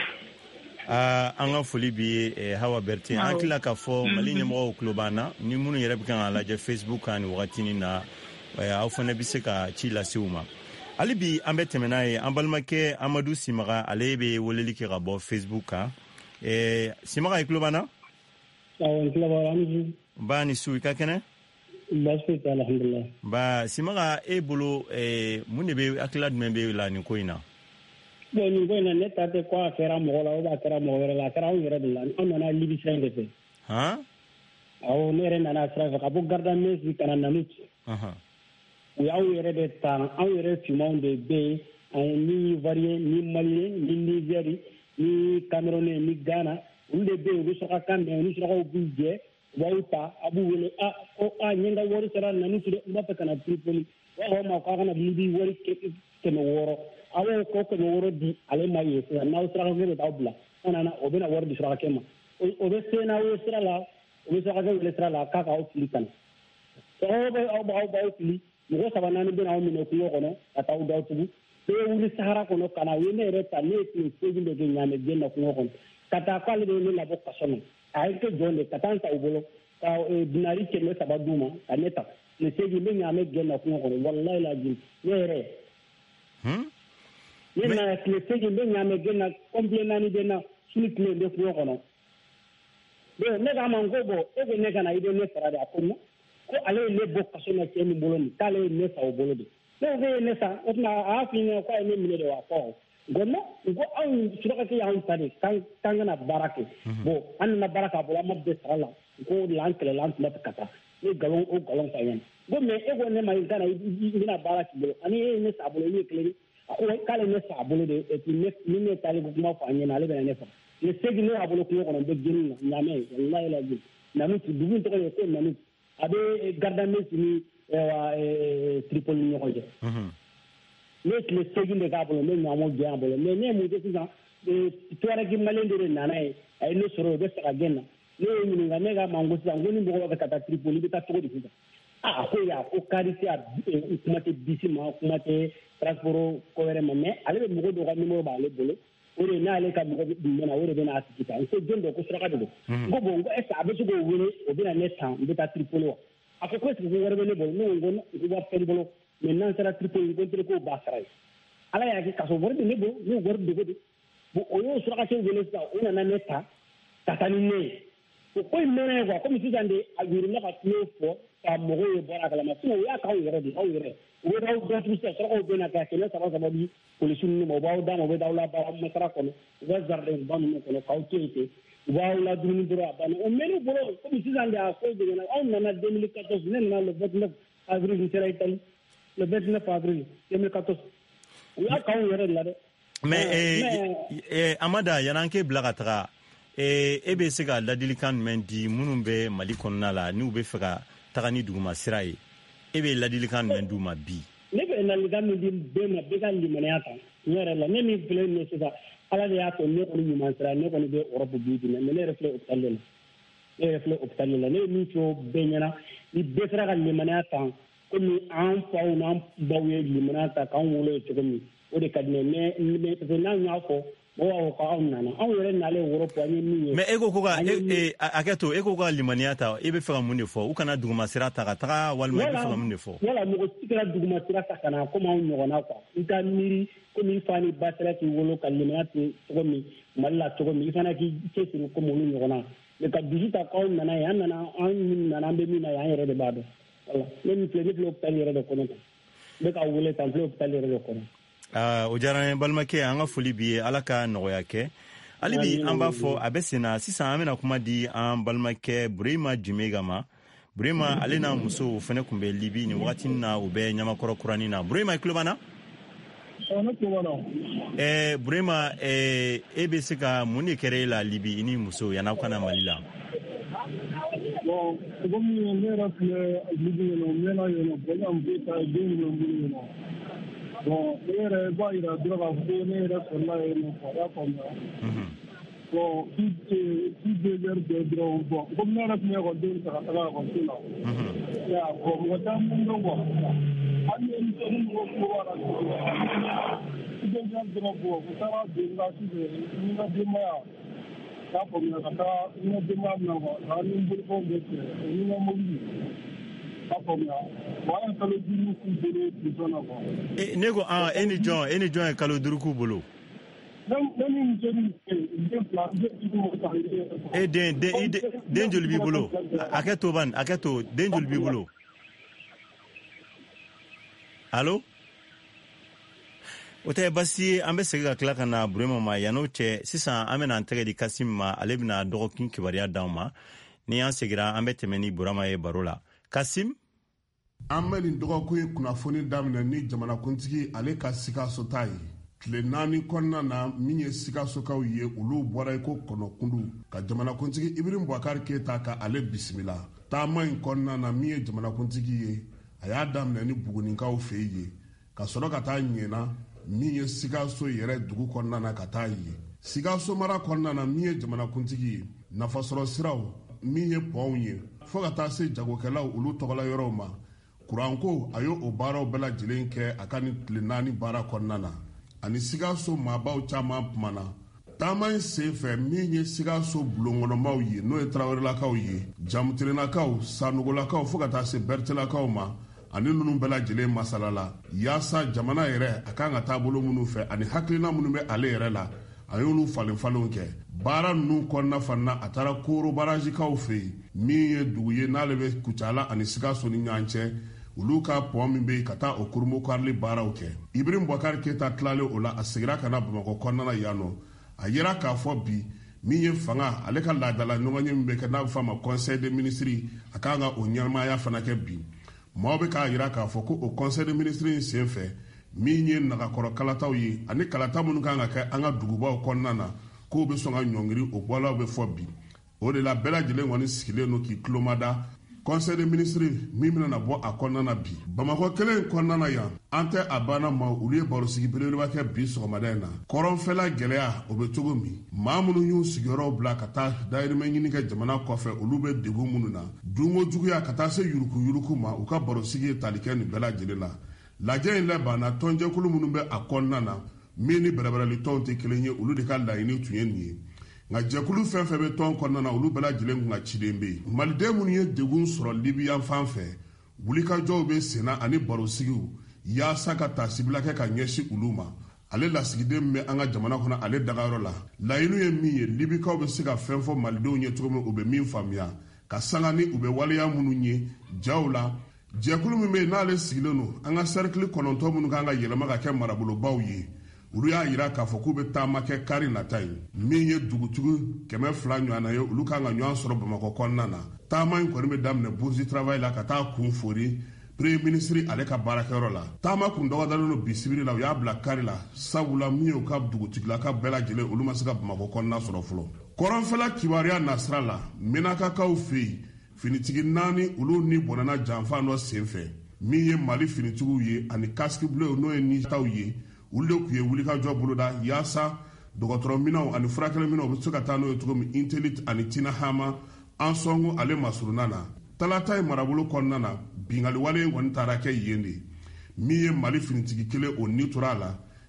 an ka foli bi Hawa Berete an tila ka fɔ Mali ɲɛmɔgɔw tulo b'an na ni minnu yɛrɛ bɛ kan ka lajɛ Facebook kan nin wagati in na aw fana bɛ se ka ci lase u ma hali bi an bɛ tɛmɛ n'a ye an balimakɛ Amadu Simaga ale bɛ weleli kɛ ka bɔ Facebook kan Simaga i tulo b'an na awɔ n tulo b'aw ba ni su i ka kɛnɛ baasi tɛ alhamdulilayi ba Simaga e bolo mun de bɛ hakilila jumɛn bɛ la nin ko in na bon nin ko in na ne ta tɛ ko a kɛra mɔgɔ la ou bien a kɛra mɔgɔ wɛrɛ la a kɛra anw yɛrɛ de la an nana Libi sira in de fɛ awɔ ne yɛrɛ nana sira fɛ ka bɔ Gardamers ka na Nanut u y'anw yɛrɛ de ta anw yɛrɛ finmanw de bɛ yen ni Ivoirien ni Malien ni Niger ni Camerounais ni Ghana olu de bɛ yen u bɛ sɔrɔ ka kan mɛn u ni surakaw b'u jɛ u b'aw ta a b'u wele ko n ye n ka wari sara Nanut dɛ n b'a fɛ ka na Tripoli u b'a fɔ ma k'a kana Libi wari 600 a b'o ko 600 di ale ma ye sisan n'aw surakakɛ bɛ t'aw bila an nana o bɛna wari di surakakɛ ma o bɛ se n'aw ye sira la o bɛ surakakɛ wele sira la k'a k'aw fili ka na aw b'aw fili mɔgɔ 3-4 bɛna aw minɛ kungo kɔnɔ ka taa aw daw tugu bɛɛ ye wuli Sahara kɔnɔ ka na u ye ne yɛrɛ ta ne ye tile 8 de kɛ Ɲamɛden na kungo kɔnɔ ka taa k'ale de ye ne labɔ kaso la a ye kɛ jɔn de ka taa n ta u bolo ka dinari 300 d'u ma ka ne ta tile 8 n bɛ Ɲamɛden na kungo kɔnɔ walayi lajim ne yɛrɛ ne na tile 8 n bɛ Ɲamɛden na complet 4 bɛ na suni tile bɛ kungo kɔnɔ donc ne k'a ma n ko bon e ko ne ka na i bɛ ne sara de a ko non ko ale ye ne bɔ kaso la cɛ min bolo nin k'ale ye ne sa o bolo de ne ko ye ne sa o tuma a y'a f'i ɲɛna ko a ye ne minɛ de wa ko n ko anw surakakɛ y'anw ta de k'an kana baara kɛ bon an nana baara k'a bolo an ma bɛɛ sara la ko o de la an kɛlɛla an tun bɛ fɛ ka taa ne nkalon f'a ɲɛna ko mais e ko ne ma i kana i bɛna baara k'i bolo ani e ye ne sa a bolo i ye kelen ye a ko k'ale ne sa a bolo de et puis ni ne taale ko kuma fɔ a ɲɛna ale bɛna ne faga ne segi ne y'a bolo kungo kɔnɔ n bɛ geni na Ɲamɛ walayi lajim Nanut dugu in tɔgɔ ye ko Nanut a bɛ Gardamers ni Tripoli ni ɲɔgɔn cɛ ne ye tile 8 de k'a bolo ne ɲamɔ jɛ a bolo mais ne ye mun kɛ sisan Tuareg Malien de nana ye a ye ne sɔrɔ o bɛ saga gɛn na ne ye ɲininka ne k'a ma n ko sisan ko ni mɔgɔ bɛ ka taa Tripoli i bɛ taa cogo di sisan a ko ya ko kari tɛ kuma tɛ bisi ma kuma tɛ transport ko wɛrɛ ma mais ale bɛ mɔgɔ dɔ ka numéro b'ale bolo o de n'ale ka mɔgɔ bɛ na o de bɛ n'a sigi tan n ko jɔn dɔ ko suraka de don n ko bon n ko est ce que a bɛ se k'o wele o bɛ na ne tan n bɛ taa Tripoli wa a ko est ce que ko wɛrɛ bɛ ne bolo ne ko n ko wari tɛ n bolo mais n'an sera Tripoli n ko n tɛ k'o b'a sara ye ala y'a kɛ k'a sɔrɔ wari bɛ ne bolo ne wari dogo de bon o y'o surakakɛ wele sisan o nana ne ta ka taa ni ne ye o ko in mɛnna ye quoi komi sisan de a yurula ka fiɲɛ fɔ ka mɔgɔw ye bɔra a kalama sinon o y'a k'aw yɛrɛ de aw yɛrɛ u bɛ aw datugu sisan surakaw bɛ na ka 300 di polisi ninnu ma u b'aw d'a ma u bɛ d'aw la baara masara kɔnɔ u bɛ jardin ba ninnu kɔnɔ k'aw to yen ten u b'aw la dumuni dɔrɔn a banna o mɛnni bolo komi sisan de a ko jiginna aw nana 2014 ne nana le 29 avril n sera Italie le 29 avril 2014 u y'a k'aw yɛrɛ de la dɛ mais Amada yan'an k'e bila ka taga e bɛ se ka ladilikan jumɛn di minnu bɛ Mali kɔnɔna la n'u bɛ fɛ ka taga ni duguma sira ye e bɛ ladilikan jumɛn d'u ma bi ne bɛ ladilikan min di bɛɛ ma bɛɛ ka limaniya ta ne yɛrɛ la ne min filɛ nin ye sisan ala de y'a to ne kɔni ɲuman sira ne kɔni bɛ Europe bi mais ne yɛrɛ filɛ hôpital la ne ye min fɔ bɛɛ ɲɛna ni bɛɛ sera ka limaniya ta komi an faw n'an baw ye limaniya ta k'an wolo ye cogo min o de ka di ne mais parce que n'an y'a fɔ o ko aw nana aw yɛrɛ nalen Europe an ye min ye mais eko ko ka aketo eko ko limaniya ta e be fɛ ka mun de fɔ u kana duguma sira ta ka taga walima e be fɛ ka mun de fɔ wala mɔgɔ si kɛra duguma sira ta kana comme anw ɲɔgɔnna quoi i ka miiri comme i fa ni ba sera k'i wolo ka limaniya ten cogo min Mali la cogo min i fana k'i cɛsiri comme olu ɲɔgɔnna mais ka dusu ta k'aw nana ye an bɛ min na ye an yɛrɛ de b'a dɔn voilà ne filɛ hôpital yɛrɛ de kɔnɔ n bɛ ka wele tan n filɛ hôpital yɛrɛ de kɔnɔ. O diyara n ye balimakɛ an ka foli b'i ye ala ka nɔgɔya kɛ hali bi an b'a fɔ a bɛ sen na sisan an bɛna kuma di an balimakɛ Burema Jumega ma Burema ale n'a muso fana tun bɛ Libi nin wagati na u bɛ Ɲamakɔrɔ kuranin na Burema i tulo b'an na. Burema e bɛ se ka mun de kɛra e la Libi i ni muso yan'aw kana Mali la. Bon komi ne yɛrɛ filɛ Libi yen nɔ n mɛnna yen nɔ bɔn n bɛ taa den bɛ n bolo yen nɔ. Bon, ne yɛrɛ b'a yira dɔrɔn k'a fɔ ko ne yɛrɛ sɔrɔla yen nɔ quoi, i y'a faamuya. Bon, si 2 heures bɛɛ dɔrɔn bon komi ne yɛrɛ tun bɛ ekɔliden ta ka taga ekɔliso la. Bon mɔgɔ caman dɔn quoi. Hali ni denmisɛnnin mɔgɔw tulo b'a la cogo min na 2 heures dɔrɔn bon u taara don n ka ni n ka denbaya i y'a faamuya ka taa n ka denbaya minɛ quoi ka ni n bolofɛnw bɛɛ cɛ ni n ka mobili. Ne ko e ni jɔn ye kalo 5 k'u bolo. Den joli b'i bolo hakɛ to den joli b'i bolo allo o tɛ basi ye an bɛ segin ka tila ka na Burema ma yan'o cɛ sisan an bɛna an tɛgɛ di Kasim ma ale bɛna dɔgɔkin kibaruya d'anw ma ni an segira an bɛ tɛmɛ ni Burama ye baro la Kasim. An bɛ nin dɔgɔkun ye kunnafoni daminɛ ni jamanakuntigi ale ka Sikaso ta ye tile 4 kɔnɔna na min ye Sikasokaw ye olu bɔra iko kɔnɔkundu ka jamanakuntigi Ibrahim Boubacar Keita ka ale bisimila taama in kɔnɔna na min ye jamanakuntigi ye a y'a daminɛ ni Bugunikaw fɛ ye ka sɔrɔ ka taa ɲɛna min ye Sikaso yɛrɛ dugu kɔnɔna na ka taa ye Sikaso mara kɔnɔna na min ye jamanakuntigi ye nafasɔrɔ siraw min ye pɔnw ye fo ka taa se jagokɛlaw olu tɔgɔla yɔrɔw ma kuranko a y'o baaraw bɛɛ lajɛlen kɛ a ka ni tile 4 baara kɔnɔna na ani Sikaso maabaw caman kumana taama in senfɛ min ye Sikaso bulongɔnɔmaw ye n'o ye Tarawelelakaw ye Jamutirenakaw Sanogolakaw fo ka taa se Bertelakaw ma ani ninnu bɛɛ lajɛlen masalala yaasa jamana yɛrɛ a kan ka taabolo minnu fɛ ani hakilina minnu bɛ ale yɛrɛ la a y'olu falenfalenw kɛ baara ninnu kɔnɔna fana a taara Koro barajikaw fɛ yen min ye dugu ye n'ale bɛ Kucala ani Sikaso ni ɲɔgɔn cɛ olu ka pɔn min bɛ yen ka taa o Kurumokarili baaraw kɛ Ibrahim Boubacar Keita tilalen o la a segira ka na Bamakɔ kɔnɔna yan nɔ a yera k'a fɔ bi min ye fanga ale ka laadala ɲɔgɔn ye min bɛ kɛ n'a bɛ fɔ a ma Conseil des ministres a kan ka o ɲɛnamaya fana kɛ bi maaw bɛ k'a yira k'a fɔ ko o Conseil des ministres in senfɛ min ye nagakɔrɔ kalataw ye ani kalata minnu kan ka kɛ an ka dugubaw kɔnɔna na k'o bɛ sɔn ka ɲɔngiri o bɔlaw bɛ fɔ bi o de la bɛɛ lajɛlen kɔni sigilen don k'i tulomada Conseil des ministres min bɛna bɔ a kɔnɔna na bi Bamakɔ kelen in kɔnɔna na yan an tɛ a banna ma olu ye barosigi belebeleba kɛ bi sɔgɔmada in na kɔrɔnfɛla gɛlɛya o bɛ cogo min maa minnu y'u sigiyɔrɔw bila ka taa dayirimɛ ɲini kɛ jamana kɔfɛ olu bɛ degun minnu na dunko juguya ka taa se yuruku ma u ka barosigi ye tali kɛ nin bɛɛ lajɛlen la lajɛ in labanna tɔnjɛkulu minnu bɛ a kɔnɔna na min ni bɛrɛbɛrɛli tɔnw tɛ kelen ye olu de ka laɲini tun ye nin ye nka jɛkulu fɛn fɛn bɛ tɔn kɔnɔna na olu bɛɛ lajɛlen kun ka ciden bɛ yen maliden minnu ye degun sɔrɔ Libiya fan fɛ wulikajɔw bɛ senna ani barosigiw yaasa ka ta sibila kɛ ka ɲɛsin olu ma ale lasigiden bɛ an ka jamana kɔnɔ ale dagayɔrɔ la laɲini ye min ye Libikaw bɛ se ka fɛn fɔ malidenw ye cogo min u bɛ min faamuya ka sanga ni u bɛ waleya minnu ye jaw la jɛkulu min bɛ yen n'ale sigilen don an ka cercle 9 minnu kan ka yɛlɛma ka kɛ marabolobaw ye olu y'a yira k'a fɔ k'u bɛ taama kɛ kari nata ye min ye dugutigi 200 ɲɔgɔnna ye olu kan ka ɲɔgɔn sɔrɔ Bamakɔ kɔnɔna na taama in kɔni bɛ daminɛ Bourse du Travail la ka taa kun fori Premier ministre ale ka baarakɛyɔrɔ la taama kun dɔgɔdalen don bi sibiri la u y'a bila kari la sabula min ye u ka dugutigilaka bɛɛ lajɛlen olu ma se ka Bamakɔ kɔnɔna sɔrɔ fɔlɔ kɔrɔnfɛla kibaruya nasira la Menakakaw fɛ yen finitigi 4 olu ni bɔnɛna janfan dɔ senfɛ min ye Mali finitigiw ye ani casque bleu n'o ye Nigitaw ye olu de tun ye wulikajɔ boloda yaasa dɔgɔtɔrɔminɛw ani furakɛliminɛw bɛ se ka taa n'o ye cogo min Intellit ani Tinahama an sɔngo ale masuruna na talata ye marabolo kɔnɔna na bingali wale in kɔni taara kɛ yen de min ye Mali finitigi kelen o ni tora a la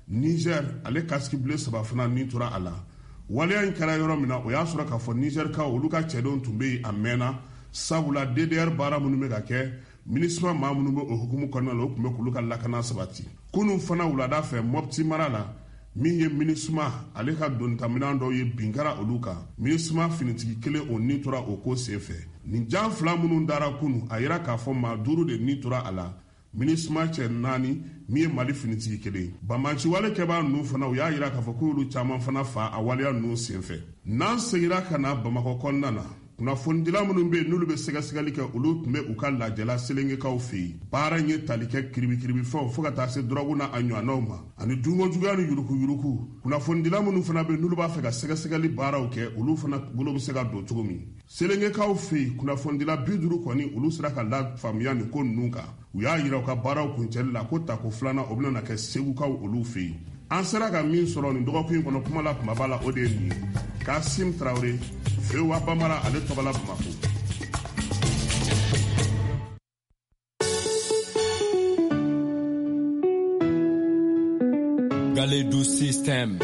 Niger ale casque bleu saba fana ni tora a la waleya in kɛra yɔrɔ min na o y'a sɔrɔ k'a fɔ Niger ka olu ka cɛdenw tun bɛ yen a mɛnna sabula DDR baara minnu bɛ ka kɛ MINUSMA maa minnu bɛ o hukumu kɔnɔna la o tun bɛ k'olu ka lakana sabati kunun fana wulada fɛ Mopti mara la min ye MINUSMA ale ka donitaminɛn dɔw ye bin kɛra olu kan MINUSMA finitigi kelen o ni tora o ko senfɛ nin jan fila minnu dara kunun a yira k'a fɔ maa 5 de ni tora a la MINUSMA cɛ 4 min ye Mali finitigi kelen Banbanci wale kɛbaa ninnu fana u y'a yira k'a fɔ k'olu caman fana fa a waleya ninnu senfɛ n'an segira ka na Bamakɔ kɔnɔna na kunnafonidila minnu bɛ yen n'olu bɛ sɛgɛsɛgɛli kɛ olu tun bɛ u ka lajɛla selengekaw fɛ yen baara in ye tali kɛ kiribikiribifɛnw fo ka taa se dɔrɔgu n'a a ɲɔgɔnnaw ma ani dunkojuguya ni yurukuyuruku kunnafonidila minnu fana bɛ yen n'olu b'a fɛ ka sɛgɛsɛgɛli baaraw kɛ olu fana bolo bɛ se ka don cogo min selengekaw fɛ yen kunnafonidila 50 kɔni olu sera ka lafaamuya nin ko ninnu kan u y'a yira u ka baaraw kuncɛli la ko tako filanan o bɛna kɛ segukaw olu fɛ yen an sera ka min sɔrɔ nin dɔgɔkun in kɔnɔ kuma la kumaba la o de ye nin ye Kasim Traoré Fewa Bamara ale tɔgɔ la Bamako Galedou System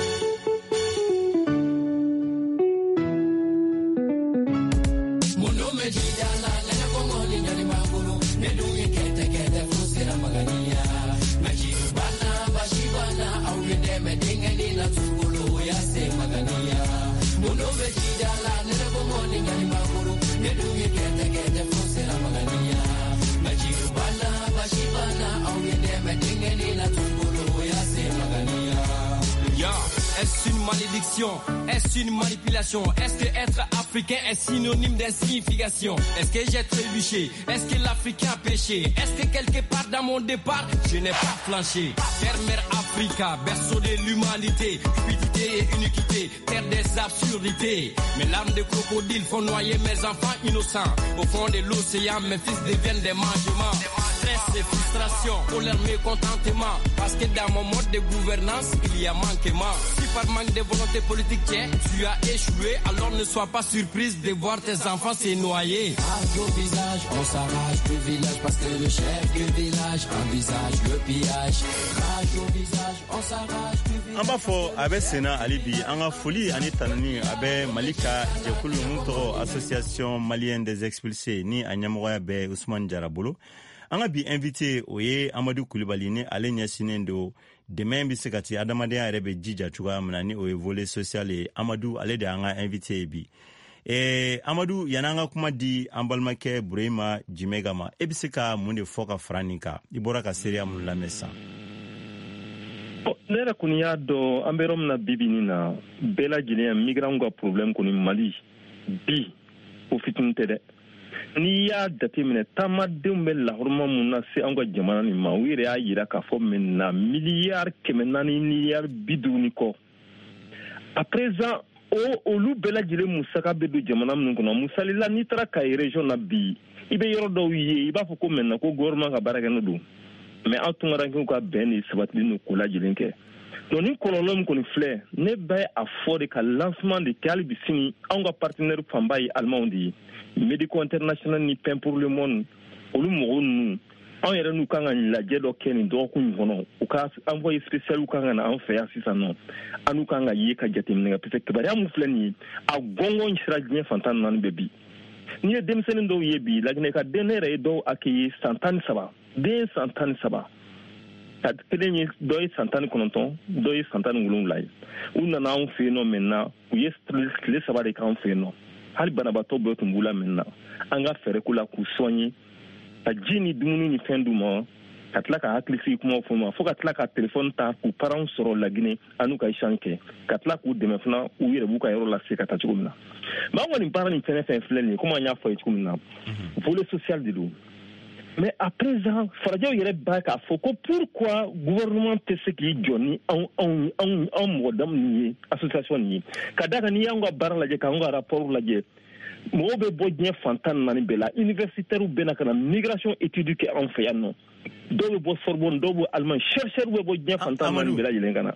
Est-ce une malédiction? Est-ce une manipulation? Est-ce que être africain est synonyme d'insignification? Est-ce que j'ai trébuché? Est-ce que l'Africain a péché? Est-ce que quelque part dans mon départ, je n'ai pas flanché? Terre, mère Africa, berceau de l'humanité, cupidité et iniquité, terre des absurdités. Mes larmes de crocodile font noyer mes enfants innocents. Au fond de l'océan, mes fils deviennent des mangements. Stress et frustration, colère, mécontentement. Parce que dans mon mode de gouvernance, il y a manquement. Si par manque de volonté politique, tu as échoué, alors ne sois pas surprise de voir tes enfants se noyer. Rage au visage, on s'arrache du village parce que le chef du village envisage le pillage. Rage au visage, on s'arrache du village. An b'a fɔ a bɛ senna hali bi an ka foli ani tanani a bɛ Mali ka jɛkulu min tɔgɔ Association Malienne des Expulsés ni a ɲɛmɔgɔya bɛ Ousmane Jara bolo. An ka bi invité o ye Amadou Coulibaly ni ale ɲɛsinnen don dɛmɛ bɛ se ka ti adamadenya yɛrɛ bɛ jija cogoya min na ni o ye volet social ye. Amadou ale de an ka invité ye bi. Amadou yan'an ka kuma di an balimakɛ Burema Jimega ma e bɛ se ka mun de fɔ ka fara nin kan i bɔra ka seereya mun lamɛn sisan. Ne yɛrɛ kɔni y'a dɔn an bɛ yɔrɔ min na bi bi nin na bɛɛ lajɛlen migrant ka problème kɔni Mali bi o fitinin tɛ dɛ. N'i y'a jateminɛ taamadenw bɛ lahɔrɔma mun na se an ka jamana nin ma u yɛrɛ y'a yira k'a fɔ maintenant miliyari 400 miliyari 50 kɔ à présent olu bɛɛ lajɛlen musaka bɛ don jamana minnu kɔnɔ musalila n'i taara Kayi région na bi i bɛ yɔrɔ dɔw ye i b'a fɔ ko maintenant ko gouvernement ka baara kɛ n'o don mais an tunkarankew ka bɛn de sabatilen don ko lajɛlen kɛ donc ni kɔlɔlɔ min kɔni filɛ ne bɛ a fɔ de ka lancement de kɛ hali bi sini an ka partenaire fanba ye Allemand de ye Médico International ni Pain pour le Monde olu mɔgɔw ninnu an yɛrɛ n'u kan ka lajɛ dɔ kɛ nin dɔgɔkun in kɔnɔ u ka envoyé spécial kan ka na an fɛ yan sisan nɔ an n'u kan ka ye ka jateminɛ kɛ parce que kibaruya min filɛ nin ye a gɔngɔn sira diɲɛ fan 14 bɛ bi n'i ye denmisɛnnin dɔw ye bi Laginɛ ka den ne yɛrɛ ye dɔw accueillir san 13 den san 13 ka kelen ye dɔ ye san 19 dɔ ye san 17 ye u nana anw fɛ yen nɔ maintenant u ye tile 3 de k'an fɛ yen nɔ hali banabaatɔ bɛɛ tun b'u la maintenant an ka fɛɛrɛ ko la k'u soigner ka ji ni dumuni ni fɛn d'u ma ka tila ka hakili sigi kumaw fɔ ma fo ka tila ka téléphone ta k'u parents sɔrɔ Laginɛ an n'u ka échange kɛ ka tila k'u dɛmɛ fana u yɛrɛ b'u ka yɔrɔ lase ka taa cogo min na mais an kɔni baara nin fɛn filɛ nin ye komi an y'a fɔ ye cogo min na volet social de don mais à présent farajɛw yɛrɛ b'a k'a fɔ ko pourquoi gouvernement tɛ se k'i jɔ ni anw mɔgɔ dam nin ye association nin ye ka da kan n'i y'anw ka baara lajɛ k'anw ka rapport lajɛ mɔgɔw bɛ bɔ diɲɛ fan 14 bɛɛ la universitaires bɛ na ka na migration étude kɛ anw fɛ yan nɔ dɔw bɛ bɔ Sorbonne dɔw bɛ Allemagne chercheurs bɛ bɔ diɲɛ fan 14 bɛɛ lajɛlen ka na.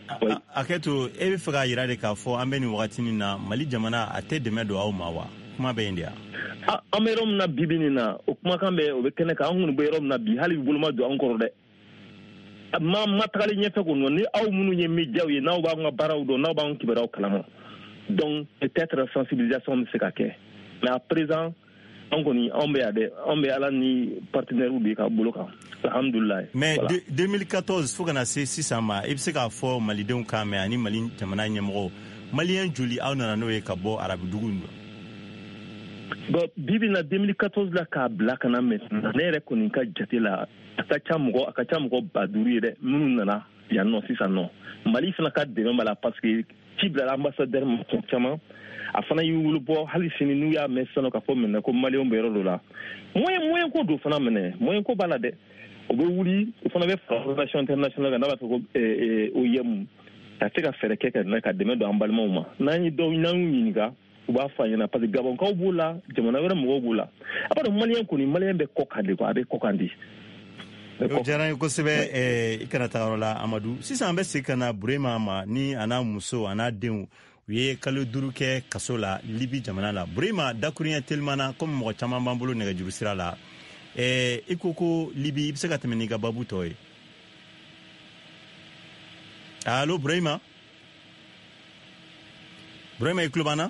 Hakɛto e bɛ fɛ k'a jira de k'a fɔ an bɛ nin wagati nin na Mali jamana a tɛ dɛmɛ don aw ma wa kuma bɛ yen de yan. An bɛ yɔrɔ min na bi nin na o kumakan bɛ o bɛ kɛnɛ kan an kɔni bɛ yɔrɔ min na bi hali bi bolo ma don an kɔrɔ dɛ ma tagale ɲɛfɛ ko ni aw minnu ye médiaw ye n'aw b'an ka baaraw dɔn n'aw b'an kibaruyaw kalama donc peut-être sensibilisation bɛ se ka kɛ mais à présent an kɔni an bɛ yan dɛ an bɛ ala ni partenaires de ka bolo kan alhamdulilayi. mais 2014 fo kana se sisan ma i bɛ se k'a fɔ malidenw kan mɛn ani mali jamana ɲɛmɔgɔw maliyɛn joli aw nana n'o ye ka bɔ arabudugu in dɔn. bon bibi na 2014 la k'a bila kana maintenant ne yɛrɛ kɔni ka jate la a ka ca mɔgɔ 5,000 ye dɛ minnu nana yan nɔ sisan nɔ mali fana ka dɛmɛ b'a la parce que ci bilala ambassadeur ma caman a fana y'i wolo bɔ hali sini n'u y'a mɛn sisan ka fɔ maintenant ko maliyɛnw bɛ yɔrɔ dɔ la moyen ko don fana minɛ moyen ko b'a la dɛ o bɛ wuli o fana bɛ fara relation internationale kan n'a b'a fɔ ko OIM ka se ka fɛɛrɛ kɛ ka dɛmɛ don an balimaw ma n'an y'u ɲininka u b'a fɔ ɲɛna parce que gabonkaw b'o la jamana wɛrɛ mɔgɔw b'o la a b'a dɔn maliyɛn kɔni maliyɛn bɛ kɔ kan de quoi a bɛ kɔ kan di. o diyara n ye kosɛbɛ i kana taa yɔrɔ la Amadu sisan an bɛ segin ka na Burema ma ni a n'a muso a n'a denw u ye kalo 5 kɛ kaso la Libi jamana la Burema dakuruɲɛ telimana komi mɔgɔ caman b'an bolo nɛgɛjuru sira la i ko Libi i bɛ se ka tɛmɛ n'i ka babu tɔ ye. allo Burema i tulo b'an na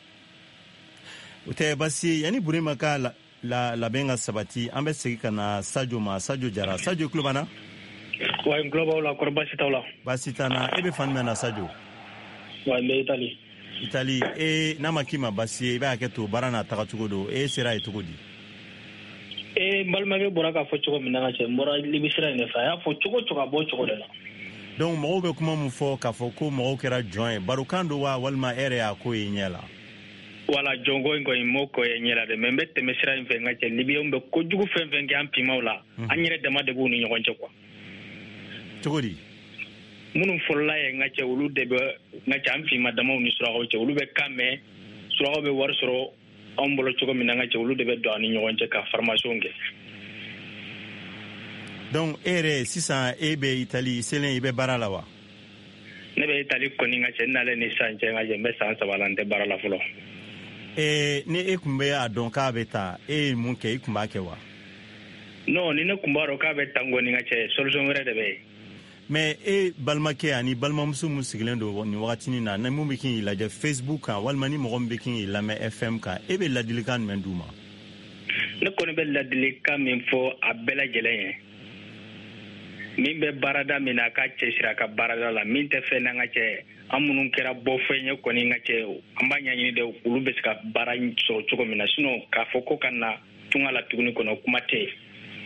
o tɛ basi ye yanni Burema ka labɛn ka sabati an bɛ segin ka na Sadio ma Sadio Jara Sadio tulo b'an na. wa n tulo b'aw la kɔrɔ basi t'aw la. basi t'an na e bɛ fan jumɛn na Sadio. wa n bɛ Itali n'a ma k'i ma basi ye i b'a hakɛ to baara n'a taga cogo don sera ye cogo di. n balimakɛ bɔra k'a fɔ cogo min na ka cɛ n bɔra Libi sira in de fɛ a y'a fɔ cogo a b'o cogo de la. donc mɔgɔw bɛ kuma min fɔ k'a fɔ ko mɔgɔw kɛra jɔn ye barokan don wa walima e yɛrɛ y'a ko ye ɲɛ la. wala jɔnko in kɔni m'o ko ye ɲɛ la dɛ mais n bɛ tɛmɛ sira in fɛ n ka cɛ Libiyɛnw bɛ kojugu fɛn fɛn kɛ an pimaw la an yɛrɛ dama de b'u ni ɲɔgɔn cɛ quoi. cogo di. minnu fɔlɔla ye n ka cɛ olu de bɛ n ka cɛ an pima damaw ni surakaw cɛ olu bɛ kan mɛn surakaw bɛ wari sɔrɔ anw bolo cogo min na n ka cɛ olu de bɛ don an ni ɲɔgɔn cɛ ka formation kɛ. donc e yɛrɛ sisan e bɛ Itali selen i bɛ baara la wa. ne bɛ Itali kɔni n ka cɛ n nalen ni san cɛ n ka cɛ n bɛ san 3 la n tɛ baara la fɔlɔ. ni e tun bɛ a dɔn k'a bɛ taa e ye mun kɛ i tun b'a kɛ wa. non ni ne tun b'a dɔn k'a bɛ taa n kɔni n ka cɛ solution wɛrɛ de bɛ yen. mais e balimakɛ ani balimamuso min sigilen don nin wagatinin na ni mun bɛ k'i lajɛ Facebook kan walima ni mɔgɔ min bɛ k'i lamɛn FM kan e bɛ ladilikan jumɛn d'u ma. ne kɔni bɛ ladilikan min fɔ a bɛɛ lajɛlen ye min bɛ baarada min na a ka cɛsiri a ka baarada la min tɛ fɛn na n ka cɛ an minnu kɛra bɔfɛn ye kɔni n ka cɛ an b'a ɲɛɲini de olu bɛ se ka baara sɔrɔ cogo min na sinon k'a fɔ ko ka na tunga la tuguni kɔnɔ kuma tɛ yen.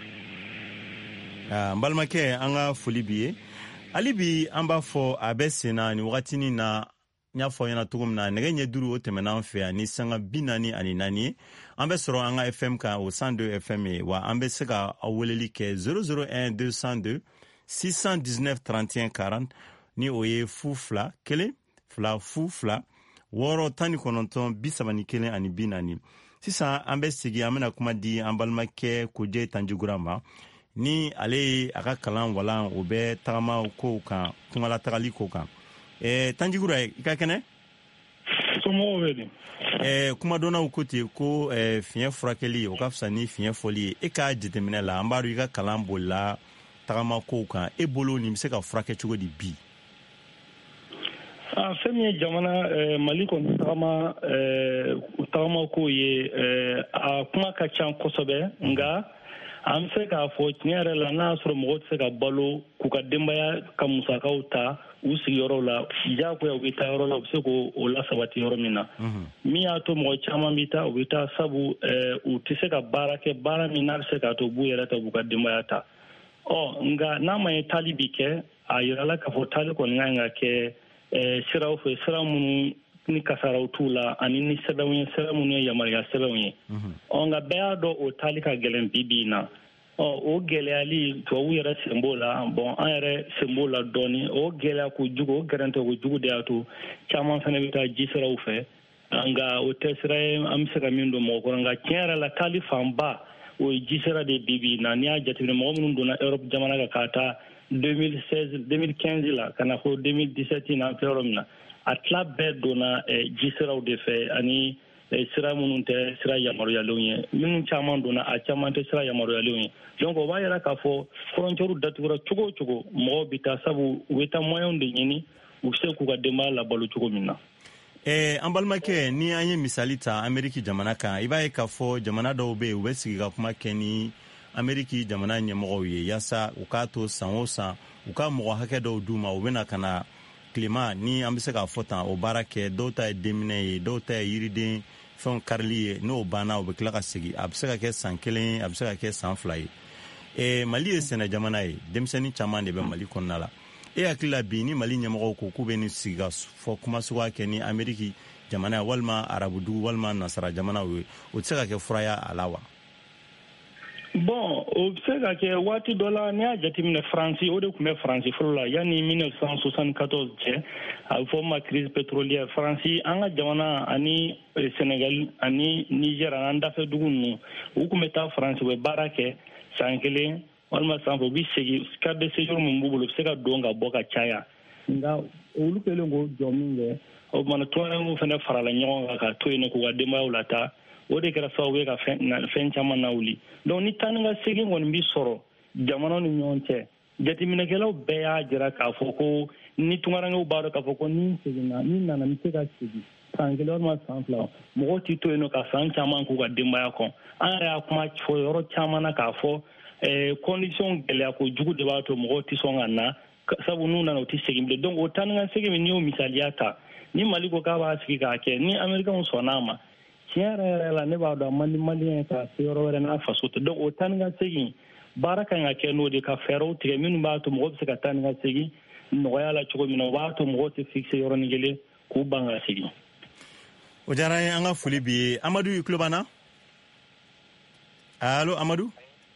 n balimakɛ an ka foli b'i ye hali bi an b'a fɔ a bɛ sen na nin wagatinin na n y'a fɔ ɲɛna cogo min na nɛgɛ ɲɛ 5 o tɛmɛna an fɛ yan ni sanga 44 ye an bɛ sɔrɔ an ka FM kan o 102 FM ye wa an bɛ se ka aw weleli kɛ 001 202 619 31 40 ni o ye 02 1 2 02 6 19 31 ani 40 sisan an bɛ segin an bɛna kuma di an balimakɛ Koje Tanjigura ma ni ale ye a ka kalan walan o bɛ tagama kow kan kungalatagali kow kan Tanjigura i ka kɛnɛ. somɔgɔw bɛ di. kumadɔnnaw ko ten ko fiɲɛ furakɛli o ka fisa ni fiɲɛ fɔli ye e ka jateminɛ la an b'a dɔn i ka kalan bolila tagama kow kan e bolo nin bɛ se ka furakɛ cogo di bi. fɛn min ye jamana Mali kɔni tagama kow ye a kuma ka ca kosɛbɛ nka an bɛ se k'a fɔ tiɲɛ yɛrɛ la n'a y'a sɔrɔ mɔgɔw tɛ se ka balo k'u ka denbaya ka musakaw ta u sigiyɔrɔw la diyagoya u bɛ taa yɔrɔ la u bɛ se k'o lasabati yɔrɔ min na min y'a to mɔgɔ caman bɛ taa u bɛ taa sabu u tɛ se ka baara kɛ baara min n'a bɛ se k'a to u b'u yɛrɛ ta u ka denbaya ta nka n'a ma ye taali bi kɛ a yirala k'a fɔ taali kɔni kan ka kɛ siraw fɛ sira minnu ni kasaraw t'u la ani ni sɛbɛnw ye sɛbɛn minnu ye yamaruya sɛbɛnw ye nka bɛɛ y'a dɔn o taali ka gɛlɛn bi in na o gɛlɛyali tubabu yɛrɛ sen b'o la an yɛrɛ sen b'o la dɔɔni o gɛlɛya kojugu o gɛrɛntɛ kojugu de y'a to caman fana bɛ taa ji siraw fɛ nka o tɛ sira ye an bɛ se ka min don mɔgɔ kɔrɔ nka tiɲɛ yɛrɛ la taali fanba o ye ji sira de bi na n'i y'a jateminɛ mɔgɔ minnu donna Europe jamana kan ka taa 2015 la ka na fɔ 2017 na an filɛ yɔrɔ min na a tila bɛɛ donna ji siraw de fɛ ani sira minnu tɛ sira yamaruyalenw ye minnu caman donna a caman tɛ sira yamaruyalenw ye donc o b'a yira k'a fɔ frontière datugura cogo o cogo mɔgɔw bɛ taa sabu u bɛ taa moyens de ɲini u bɛ se k'u ka denbaya labalo cogo min na. An balimakɛ ni an ye misali ta Ameriki jamana kan i b'a ye k'a fɔ jamana dɔw bɛ yen u bɛ sigi ka kuma kɛ ni Ameriki jamana ɲɛmɔgɔw ye yaasa u k'a to san o san u ka mɔgɔ hakɛ dɔw d'u ma u bɛna ka na tilema ni an bɛ se k'a fɔ tan o baara kɛ dɔw ta ye denminɛ ye dɔw ta ye yiriden fɛnw karili ye n'o banna u bɛ tila ka segin a bɛ se ka kɛ san 1 a bɛ se ka kɛ san 2 ye. Mali ye sɛnɛ jamana ye denmisɛnnin caman de bɛ Mali kɔnɔna la e hakili la bi ni Mali ɲɛmɔgɔw ko k'u bɛ ni sigi ka fɔ kuma suguya kɛ ni Ameriki jamana ye walima arabudugu walima nasara jamanaw ye o tɛ se ka kɛ furaya a la wa? Bon o bɛ se ka kɛ waati dɔ la n'i y'a jateminɛ Faransi o de tun bɛ Faransi fɔlɔ la yanni 1974 cɛ a bɛ fɔ o ma crise pétrolière Faransi an ka jamana ani Sénégal ani Niger an dafɛ dugu ninnu u tun bɛ taa Faransi u bɛ baara kɛ san 1 walima san 2 u bɛ segin carte de séjour min b'u bolo u bɛ se ka don ka bɔ ka caya nka olu kɛlen k'o jɔ min kɛ o kumana tɔnrɛnw fana farala ɲɔgɔn kan ka to yen k'u ka denbayaw lataa o de kɛra sababu ye ka fɛn caman nawuli donc ni taa ni ka segin kɔni bi sɔrɔ jamanaw ni ɲɔgɔn cɛ jateminɛkɛlaw bɛɛ y'a jira k'a fɔ ko ni tunkarankew b'a dɔn k'a fɔ ko ni seginna ni nana ni se ka segin san 1 walima san 2 mɔgɔw tɛ to yen ka san caman k'u ka denbaya kɔ an yɛrɛ y'a kuma fɔ yɔrɔ caman na k'a fɔ condition gɛlɛya ko jugu de b'a to mɔgɔw tɛ sɔn ka na sabu n'u nana u tɛ segin bilen donc o taa ni ka segin min n'i y'o misaliya ta ni Mali ko k'a b'a sigi k'a kɛ ni Américains sɔnn'a ma tiɲɛ yɛrɛ la ne b'a dɔn a man di Malien ye ka se yɔrɔ wɛrɛ n'a faso tɛ donc o taa ni ka segin baara kan ka kɛ n'o de ka fɛɛrɛw tigɛ minnu b'a to mɔgɔw bɛ se ka taa ni ka segin nɔgɔya la cogo min na o b'a to mɔgɔw tɛ fixe yɔrɔnin kelen k'u ban ka segin. O diyara an ye an ka foli b'i ye Amadu i tulo b'an na? Allo Amadu?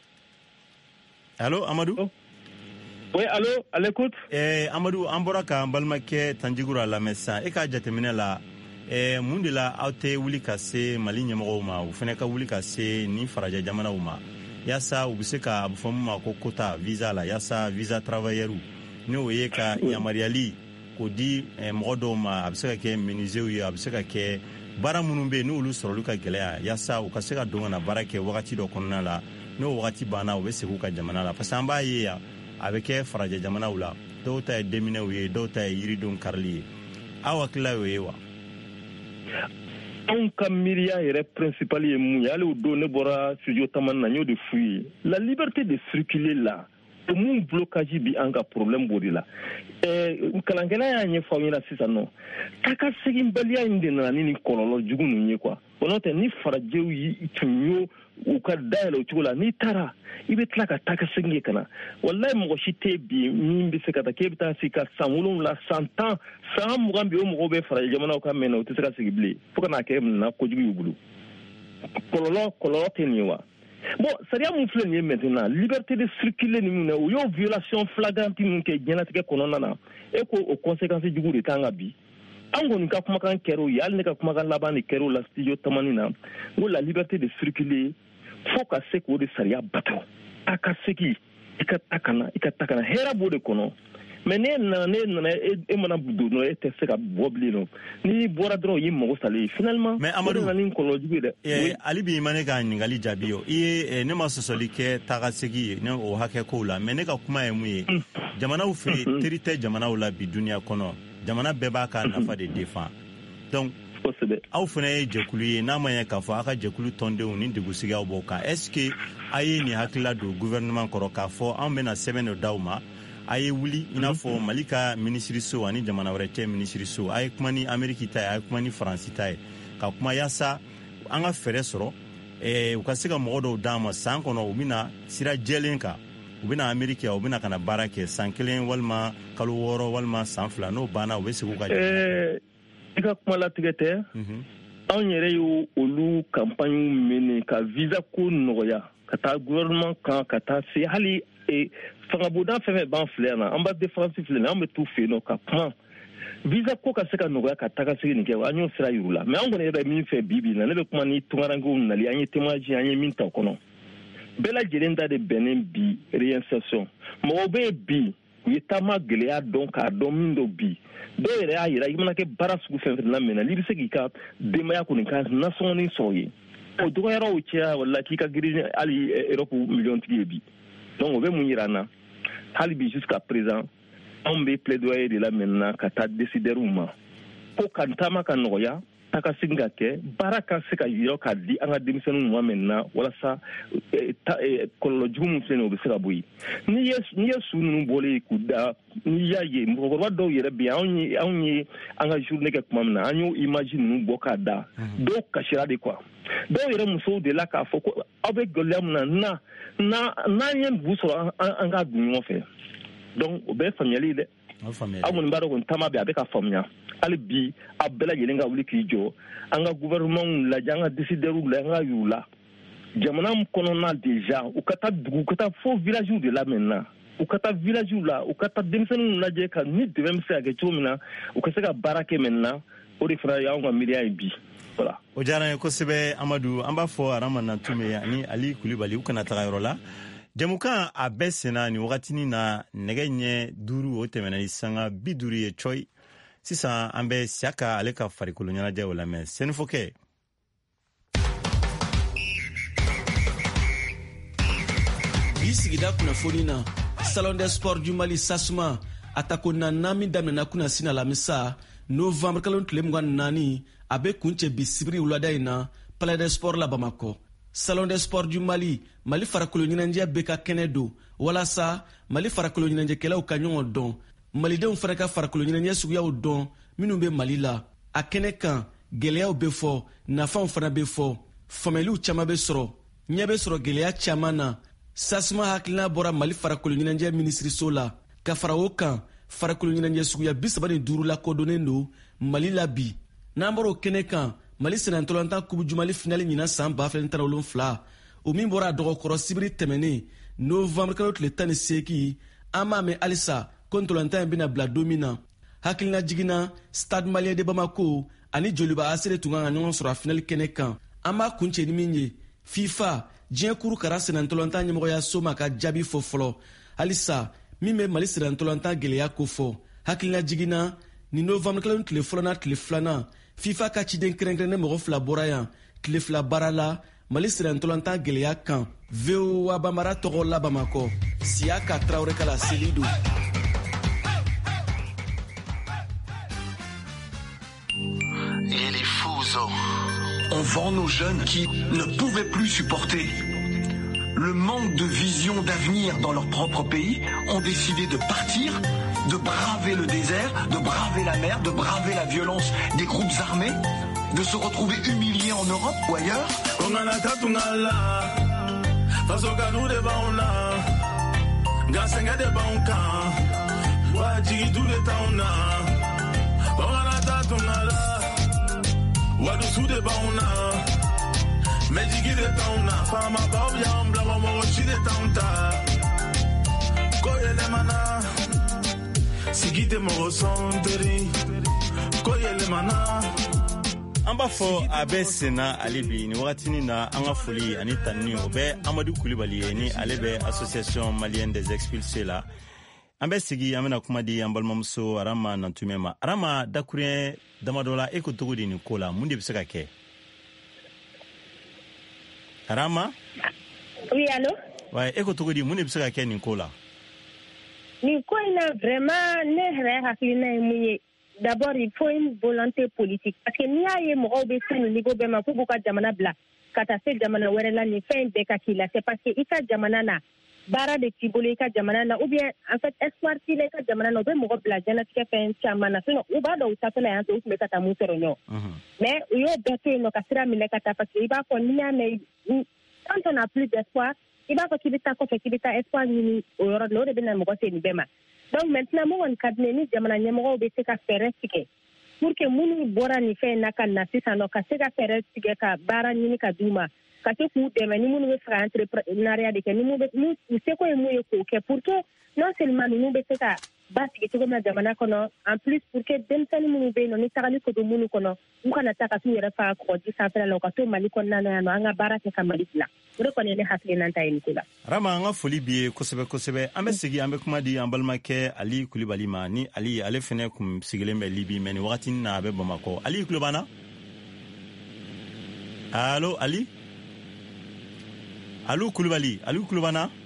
Allo Amadu? Oui, allo, à l'écoute. Amadu an bɔra k'an balimakɛ Tanjigura lamɛn sisan e ka jateminɛ la mun de la aw tɛ wuli ka se Mali ɲɛmɔgɔw ma u fana ka wuli ka se ni farajɛ jamanaw ma yaasa u bɛ se ka fɔ min ma ko quota visa la yaasa visa travailleur n'o ye ka yamaruyali k'o di mɔgɔ dɔw ma a bɛ se ka kɛ menuisiers ye a bɛ se ka kɛ baara minnu bɛ yen n'olu sɔrɔli ka gɛlɛya yaasa u ka se ka don ka na baara kɛ wagati dɔ kɔnɔna la n'o wagati banna u bɛ segin u ka jamana la parce que an b'a ye yan a bɛ kɛ farajɛ jamanaw la dɔw ta ye denminɛw ye dɔw ta ye yiridenw karili ye aw hakilila y'o ye wa? Anw ka miiriya yɛrɛ principal ye mun ye hali o don ne bɔra studio tamani na n y'o de f'u ye la liberté de circuler la o mun blocage bi an ka problème b'o de la kalankɛla y'a ɲɛfɔ aw ɲɛna sisan nɔ taa ka seginbaliya in de nana ni nin kɔlɔlɔ jugu ninnu ye quoi o n'o tɛ ni farajɛw tun y'o u ka dayɛlɛ o cogo la n'i taara i bɛ tila ka taa ka segin kɛ ka na walayi mɔgɔ si tɛ bi min bɛ se ka taa k'e bɛ taa sigi ka san 7 san 10 san 20 bi o mɔgɔw bɛ farajɛ jamanaw ka mɛn na o tɛ se ka sigi bilen fo ka n'a kɛ na kojugu y'u bolo kɔlɔlɔ tɛ nin ye wa bon sariya mun filɛ nin ye maintenant liberté de circuler ni mun na o y'o violation flagrante min kɛ diɲɛlatigɛ kɔnɔna na e ko o conséquences jugu de kan ka bi an kɔni ka kumakan kɛr'o ye hali ne ka kumakan laban de kɛr'o la studio tamani na ko la liberté de circuler fo ka se k'o de sariya bato a ka segin i ka ta ka na hɛrɛ b'o de kɔnɔ mais ne nana e mana don dɔrɔn e tɛ se ka bɔ bilen nɔ n'i bɔra dɔrɔn o y'i mago salen ye finalement mais Amadu nana ni kɔlɔlɔ jugu ye dɛ hali bi i ma ne ka ɲininkali jaabi o i ye ne ma sɔsɔli kɛ taga segin ye ne o hakɛ kow la mais ne ka kuma ye mun ye jamanaw fɛ teri tɛ jamanaw la bi duniya kɔnɔ jamana bɛɛ b'a ka nafa de défend donc aw fana ye jɛkulu ye n'a ma ɲɛ k'a fɔ aw ka jɛkulu tɔndenw ni degusigiyaw b'o kan est ce que a ye nin hakilila don gouvernement kɔrɔ k'a fɔ anw bɛna sɛbɛn dɔ d'aw ma a ye wuli i n'a fɔ Mali ka minisiriso ani jamana wɛrɛ cɛ minisiriso a ye kuma ni Ameriki ta ye a ye kuma ni Faransi ta ye ka kuma yaasa an ka fɛɛrɛ sɔrɔ u ka se ka mɔgɔ dɔw d'an ma san kɔnɔ u bɛna sira jɛlen kan u bɛna Ameriki u bɛna ka na baara kɛ san 1 walima kalo 6 walima san 2 n'o banna u bɛ segin u ka jamana. I ka kuma latigɛ tɛ anw yɛrɛ ye olu campagne mene ka visa ko nɔgɔya ka taa gouvernement kan ka taa se hali fangabonda fɛn fɛn b'an filɛ yan na an b'a différence filɛ nin an bɛ t'u fɛ yen nɔ ka kuma visa ko ka se ka nɔgɔya ka taa ka segin nin kɛ an y'o sira yir'u la mais an kɔni yɛrɛ min fɛ bi na ne bɛ kuma ni tunkarankew nali an ye témoignage an ye min ta o kɔnɔ bɛɛ lajɛlen da de bɛnnen bi réinsertion mɔgɔw bɛ bi u ye taama gɛlɛya dɔn k'a dɔn min dɔ bi dɔw yɛrɛ y'a yira i mana kɛ baara sugu fɛn fɛn lamɛnna n'i bɛ se k'i ka denbaya kɔni ka nasɔngɔnin sɔrɔ ye o dɔgɔyara o cɛya wala k'i ka girin hali Europe miliyɔntigi ye bi donc o bɛ mun yira an na hali bi jusqu'à présent anw bɛ plaidoyer de la maintenant ka taa décideurs ma ko ka taama ka nɔgɔya ta ka segin ka kɛ baara ka se ka yira k'a di an ka denmisɛnninw ma maintenant walasa kɔlɔlɔ jugu min filɛ nin ye o bɛ se ka bɔ yen n'i ye su ninnu bɔlen k'u da n'i y'a ye mɔgɔkɔrɔba dɔw yɛrɛ bɛ yen anw ye an ka journée kɛ tuma min na an y'o image ninnu bɔ k'a da dɔw kasira de quoi dɔw yɛrɛ musow de la k'a fɔ ko aw bɛ gɛlɛya min na n'an ye bu sɔrɔ an k'a dun ɲɔgɔn fɛ donc o bɛɛ ye faamuyali ye dɛ aw kɔni b'a dɔn ko taama bɛ a bɛ ka faamuya hali bi a bɛɛ lajɛlen ka wuli k'i jɔ an ka gouvernement lajɛ an ka décideurs lajɛ an ka y'u la jamana kɔnɔna déjà u ka taa dugu u ka taa fo village de la maintenant u ka taa village la u ka taa denmisɛnninw lajɛ ka ni dɛmɛ bɛ se ka kɛ cogo min na u ka se ka baara kɛ maintenant o de fana y'anw ka miiriya ye bi voilà. O diyara n ye kosɛbɛ Amadu an b'a fɔ Arama Nantume ani Ali Kulibali u kana taga yɔrɔ la jamukan a bɛɛ senna nin wagatinin na nɛgɛ ɲɛ 5 o tɛmɛna ni sanga 50 ye cɔyi sisan an bɛ Siaka ale ka farikolo ɲɛnajɛ o lamɛn Senufokɛ bi sigida kunnafoni na Salon des Sports du Mali Sasuma atako na min daminɛna kunasini alamisa Novembre kalo tile 24 a bɛ kuncɛ bi sibiri wulada in na Palais des Sports la Bamako. Salon des Sports du Mali farakolo ɲɛnajɛ bɛ ka kɛnɛ don walasa Mali farakolo ɲɛnajɛkɛlaw ka ɲɔgɔn dɔn malidenw fana ka farakolo ɲɛnajɛ suguyaw dɔn minnu bɛ Mali la a kɛnɛ kan gɛlɛyaw bɛ fɔ nafaw fana bɛ fɔ faamuyaliw caman bɛ sɔrɔ ɲɛ bɛ sɔrɔ gɛlɛya caman na Sasuma hakilina bɔra Mali farakolo ɲɛnajɛ minisiriso la ka fara o kan farakolo ɲɛnajɛ suguya 35 la kodɔnnen don Mali la bi n'an bɔra o kɛnɛ kan Mali senatɔlɔntan kubu jumali finali ɲina san 2017 o min bɔra a dɔgɔkɔrɔ sibiri tɛmɛnen Novembre kalo tile 18 an b'a mɛn halisa ko ntɔlɔntan in bɛna bila don min na hakilina jiginna Stade Malien de Bamako ani joliba asere tun kan ka ɲɔgɔn sɔrɔ a finali kɛnɛ kan an b'a kuncɛ ni min ye FIFA diɲɛ kuru kara senatɔlɔntan ɲɛmɔgɔya so ma ka jaabi fɔ fɔlɔ halisa min bɛ Mali senatɔlɔntan gɛlɛya ko fɔ hakilina jiginna ni Novembre kalo tile fɔlɔ na tile filanan FIFA ka ciden kɛrɛnkɛrɛnnen mɔgɔ 2 bɔra yan tile 2 baara la Mali senatɔlɔntan gɛlɛya kan VOA Bambara tɔgɔ la Bamakɔ Siaka Traoré kala seli don. Et les fous, on vend nos jeunes qui ne pouvaient plus supporter le manque de vision d'avenir dans leur propre pays, ont décidé de partir, de braver le désert, de braver la mer, de braver la violence des groupes armés, de se retrouver humiliés en Europe ou ailleurs. Mejigi de tauna, fama bauyam, blama mochi de taunta. Koyele mana, sigite mo sonderi. Koyele mana. An b'a fɔ a bɛ senna ale bi ni wagatinin na an ka foli ani tanni o bɛ Amadu Kulibali ye ni ale bɛ Association Malienne des Expulsés la an bɛ sigi an bɛna kuma di an balimamuso Arama Nantume ma. Arama dakurɲɛ damadɔ la e ko cogo di nin ko la mun de bɛ se ka kɛ? Arama? Oui, allô? Ouais, e ko cogo di mun de bɛ se ka kɛ nin ko la? Nin ko in na vraiment ne yɛrɛ hakilina ye mun ye d'abord il faut une volonté politique parce que n'i y'a ye mɔgɔw bɛ se nin niveau bɛɛ ma k'u b'u ka jamana bila ka taa se jamana wɛrɛ la nin fɛn in bɛɛ ka k'i la c'est parce que i ka jamana na baara de t'i bolo i ka jamana na ou bien en fait espoir t'i la i ka jamana na u bɛ mɔgɔ bila diɲɛlatigɛ fɛn caman na sinon u b'a dɔn u taatɔla yan fɛ u tun bɛ ka taa mun sɔrɔ ɲɔgɔn mais u y'o bɛɛ to yen nɔ ka sira minɛ ka taa parce que i b'a fɔ n'i y'a mɛn quand on n'a plus d'espoir i b'a fɔ k'i bɛ taa kɔfɛ k'i bɛ taa espoir ɲini o yɔrɔ de la o de bɛ na mɔgɔ se nin bɛɛ ma donc maintenant mun kɔni ka di ne ye ni jamana ɲɛmɔgɔw bɛ se ka fɛɛrɛ tigɛ pour que minnu bɔra nin fɛn na ka na sisan nɔ ka se ka fɛɛrɛ tigɛ ka baara ɲini ka d'u ma ka se k'u dɛmɛ ni minnu bɛ fɛ ka entreprenariat de kɛ ni u seko ye mun ye k'o kɛ pour que non seulement ninnu bɛ se ka basigi cogo min na jamana kɔnɔ en plus pour que denmisɛnnin minnu bɛ yen nɔ ni tagali ko don minnu kɔnɔ u kana taa ka t'u yɛrɛ faga kɔgɔji sanfɛla la u ka to Mali kɔnɔna na yan nɔ an ka baara kɛ ka Mali dilan o de kɔni ye ne hakilinata ye nin ko la. Rama an ka foli b'i ye kosɛbɛ kosɛbɛ an bɛ segin an bɛ kuma di an balimakɛ Ali Kulibali ma ni Ali ale fɛnɛ kun sigilen bɛ Libi mais ni wagati na a bɛ Bamakɔ. Ali kulo b'an na? Allo Ali? Allo Kulibali, Ali kulo b'an na?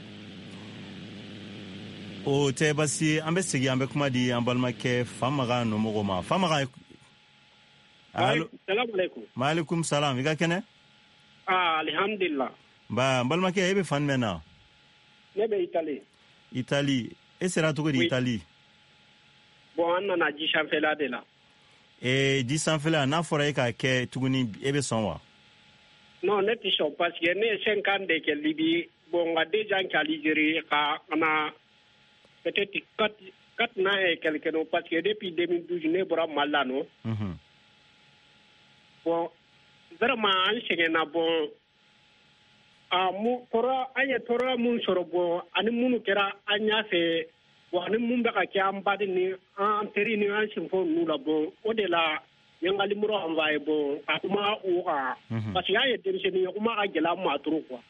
O tɛ basi ye an bɛ segin an bɛ kuma di an balimakɛ Famaga Nomɔgɔ ma. Famaga allo salamu alaikum. Maaleykum salam i ka kɛnɛ? Alhamdulillah. Ba n balimakɛ e bɛ fan jumɛn na? Ne bɛ Italie. Italie e sera cogo di Italie? Bon an nana ji sanfɛla de la. Ji sanfɛla n'a fɔra e k'a kɛ tuguni e bɛ sɔn wa? Non ne tɛ sɔn parce que ne ye 5 ans de kɛ Libye. Bon nka déjà kɛ Algérie ka na peut-être 4 ans et quelques non parce que depuis 2012 ne bɔra Mali la non. Bon vraiment an sɛgɛnna bon an ye tɔɔrɔ mun sɔrɔ bon ani minnu kɛra an y'a fɛ bon ani mun bɛ ka kɛ an baden ni an teri ni an sinfɔ ninnu la bon o de la n ye n ka numéro envoyé bon ka kuma o kan parce que an ye denmisɛnnin ye kuma ka gɛlɛ an ma trop quoi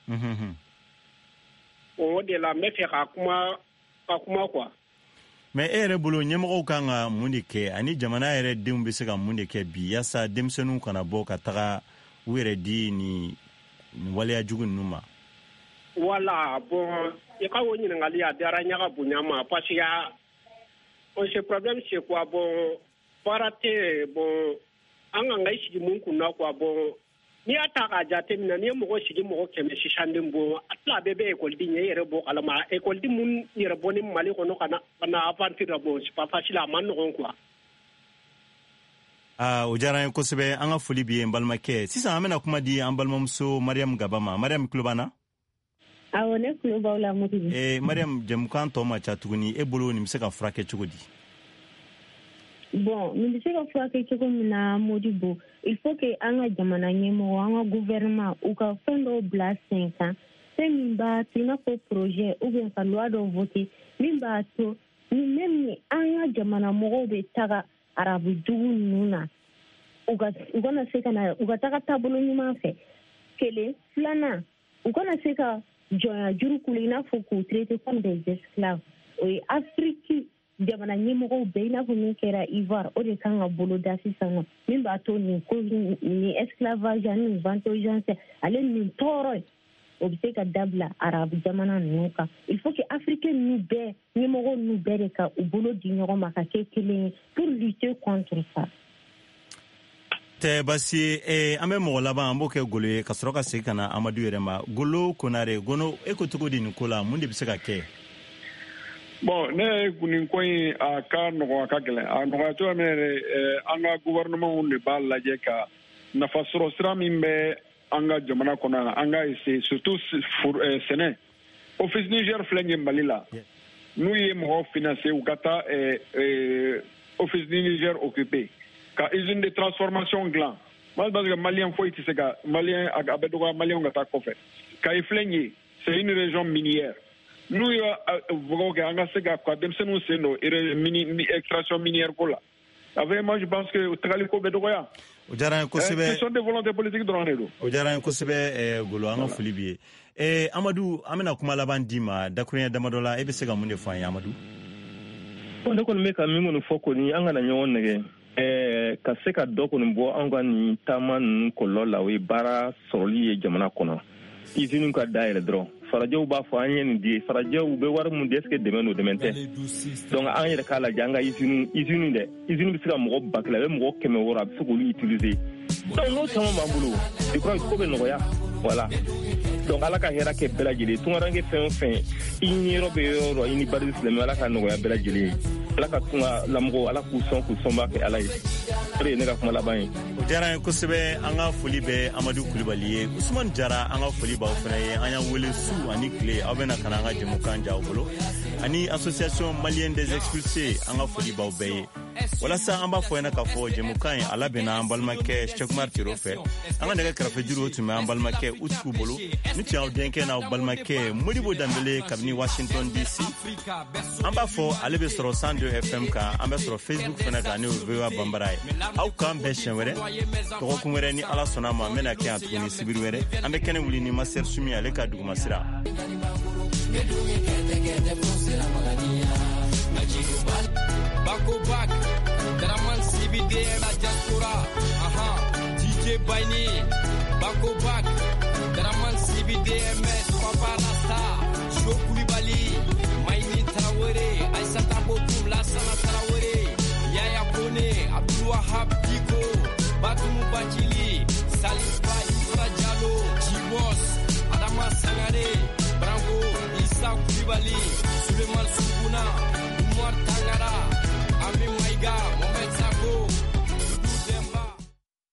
o de la n bɛ fɛ ka kuma quoi. Mais e yɛrɛ bolo ɲɛmɔgɔw kan ka mun de kɛ ani jamana yɛrɛ denw bɛ se ka mun de kɛ bi yaasa denmisɛnninw kana bɔ ka taga u yɛrɛ di ni waleya jugu ninnu ma? Voilà bon i ka o ɲininkali a diyara n ye ka bonya ma parce que ce problème c'est quoi bon baara tɛ bon an kan ka i sigi mun kunna quoi bon n'i y'a ta k'a jateminɛ n'i ye mɔgɔ sigi mɔgɔ 100 den bon a tila bɛɛ bɛ écoleden ye e yɛrɛ bɔ kalama écoleden mun yɛrɛ bɔ ni Mali kɔnɔ ka na aventure la bon c'est pas facile a man nɔgɔn quoi. O diyara n ye kosɛbɛ an ka foli b'i ye n balimakɛ sisan an bɛna kuma di an balimamuso Mariam Gaba ma. Mariam tulo b'an na? Awɔ ne tulo b'aw la Modibo. Mariam jɛmukan tɔ ma ca tuguni e bolo nin bɛ se ka furakɛ cogo di? Bon nin bɛ se ka furakɛ cogo min na Modibo il faut que an ka jamana ɲɛmɔgɔ an ka gouvernement u ka fɛn dɔw bila sen kan fɛn min b'a to i n'a fɔ projet ou bien ka loi dɔw voter min b'a to ni même ni an ka jamana mɔgɔw bɛ taga arabu jugu ninnu na u kana se ka na u ka taga taabolo ɲuman fɛ kelen filanan u kana se ka jɔnya juru kulu i n'a fɔ k'u traiter comme des esclaves o ye Afrique jamana ɲɛmɔgɔw bɛɛ i n'a fɔ min kɛra Ivoire o de kan ka bolo da sisan nɔ min b'a to nin esclavage ni vengeance ale nin tɔɔrɔ o bɛ se ka dabila arabu jamana ninnu kan il faut que africain ninnu bɛɛ ɲɛmɔgɔ ninnu bɛɛ de ka u bolo di ɲɔgɔn ma ka kɛ kelen ye pour lutter contre ça. Tɛ basi ye an bɛ mɔgɔ laban an b'o kɛ Golo ye ka sɔrɔ ka segin ka na Amadu yɛrɛ ma. Golo Konare Gono e ko cogo di nin ko la mun de bɛ se ka kɛ? Bon ne nin ko in a ka nɔgɔ a ka gɛlɛn a nɔgɔya cogoya min yɛrɛ an ka gouvernement de b'a lajɛ ka nafa sɔrɔ sira min bɛ an ka jamana kɔnɔ an ka essayer surtout sɛnɛ office Niger filɛ nin ye Mali la n'u ye mɔgɔw financer u ka taa office Niger occupé ka usine de transformation dilan parce que malien foyi tɛ se ka malien a bɛ dɔgɔya malien ka taa kɔfɛ Kayi filɛ nin ye c'est une région minière n'u ye bɔgɔ kɛ an ka se ka denmisɛnninw sen don extraction minière ko la avec moi je pense que tagali ko bɛ dɔgɔya. O diyara n ye kosɛbɛ. Question de volonté politique dɔrɔn de don. O diyara n ye kosɛbɛ Golo an ka foli b'i ye. Amadu an bɛna kuma laban d'i ma dakuruɲɛ damadɔ la e bɛ se ka mun de fɔ an ye Amadu? Ne kɔni bɛ ka min kɔni fɔ kɔni an kana ɲɔgɔn nɛgɛ ka se ka dɔ kɔni bɔ an ka nin taama ninnu kɔlɔlɔ la o ye baara sɔrɔli ye jamana kɔnɔ usine ka dayɛlɛ dɔrɔn farajɛw b'a fɔ an ye nin di farajɛw bɛ wari mun di est-ce que dɛmɛ don dɛmɛ tɛ donc an yɛrɛ k'a lajɛ an ka usine dɛ usine bɛ se ka mɔgɔ 1000 a bɛ mɔgɔ 600 a bɛ se k'olu utiliser donc n'o caman b'an bolo je crois ko bɛ nɔgɔya voilà donc ala ka hɛrɛ kɛ bɛɛ lajɛlen tungaranke fɛn o fɛn i ɲɛyɔrɔ bɛ yɔrɔ yɔrɔ i ni bari silamɛ ala ka nɔgɔya bɛɛ lajɛlen ye ala ka tunga lamɔgɔ ala k'u sɔnba kɛ ala ye o de ye ne ka kuma laban ye. O diyara n ye kosɛbɛ an ka foli bɛ Amadu Kulibali ye Usumani Jara an ka foli b'aw fana ye an y'an wele su ani tile aw bɛna ka na an ka jɛmukan ja aw bolo ani association malienne des expulsés an ka foli b'aw bɛɛ ye walasa an b'a fɔ ɲɛna k'a fɔ jɛmukan ye ala bɛna an balimakɛ Cheikh Tiro fɛ an ka nɛgɛ kɛrɛfɛ juru tun bɛ an balimakɛ Utiku bolo ni tun y'aw denkɛ n'aw balimakɛ Modibo Dambele kabini Washington DC an b'a fɔ ale bɛ sɔrɔ 102 FM kan an bɛ sɔrɔ Facebook fɛnɛ kan ni o VOA Bambara ye aw k'an bɛɛ siɲɛ wɛrɛ dɔgɔkun wɛrɛ ni ala sɔnna ma an bɛna kɛ yan tuguni sibiri wɛrɛ an bɛ kɛnɛ wuli ni Master Sumi ale ka dugumasira Bako Bak, Draman CBDM la diaspora, DJ Baini, Bako Bak, Draman CBDMS, Papa Rasta, Joe Koulibaly, Maïni Traoré, Aïssata Bokoum, Lassana Traoré, Yaya Kone, Abdou Wahab Diko, Batoumou Badjili, Salifa Ibra Diallo, Jibos, Adama Sangare, Brango, Issa Koulibaly, Suleiman Soukouna, Oumar Tangara, Ami Maïga,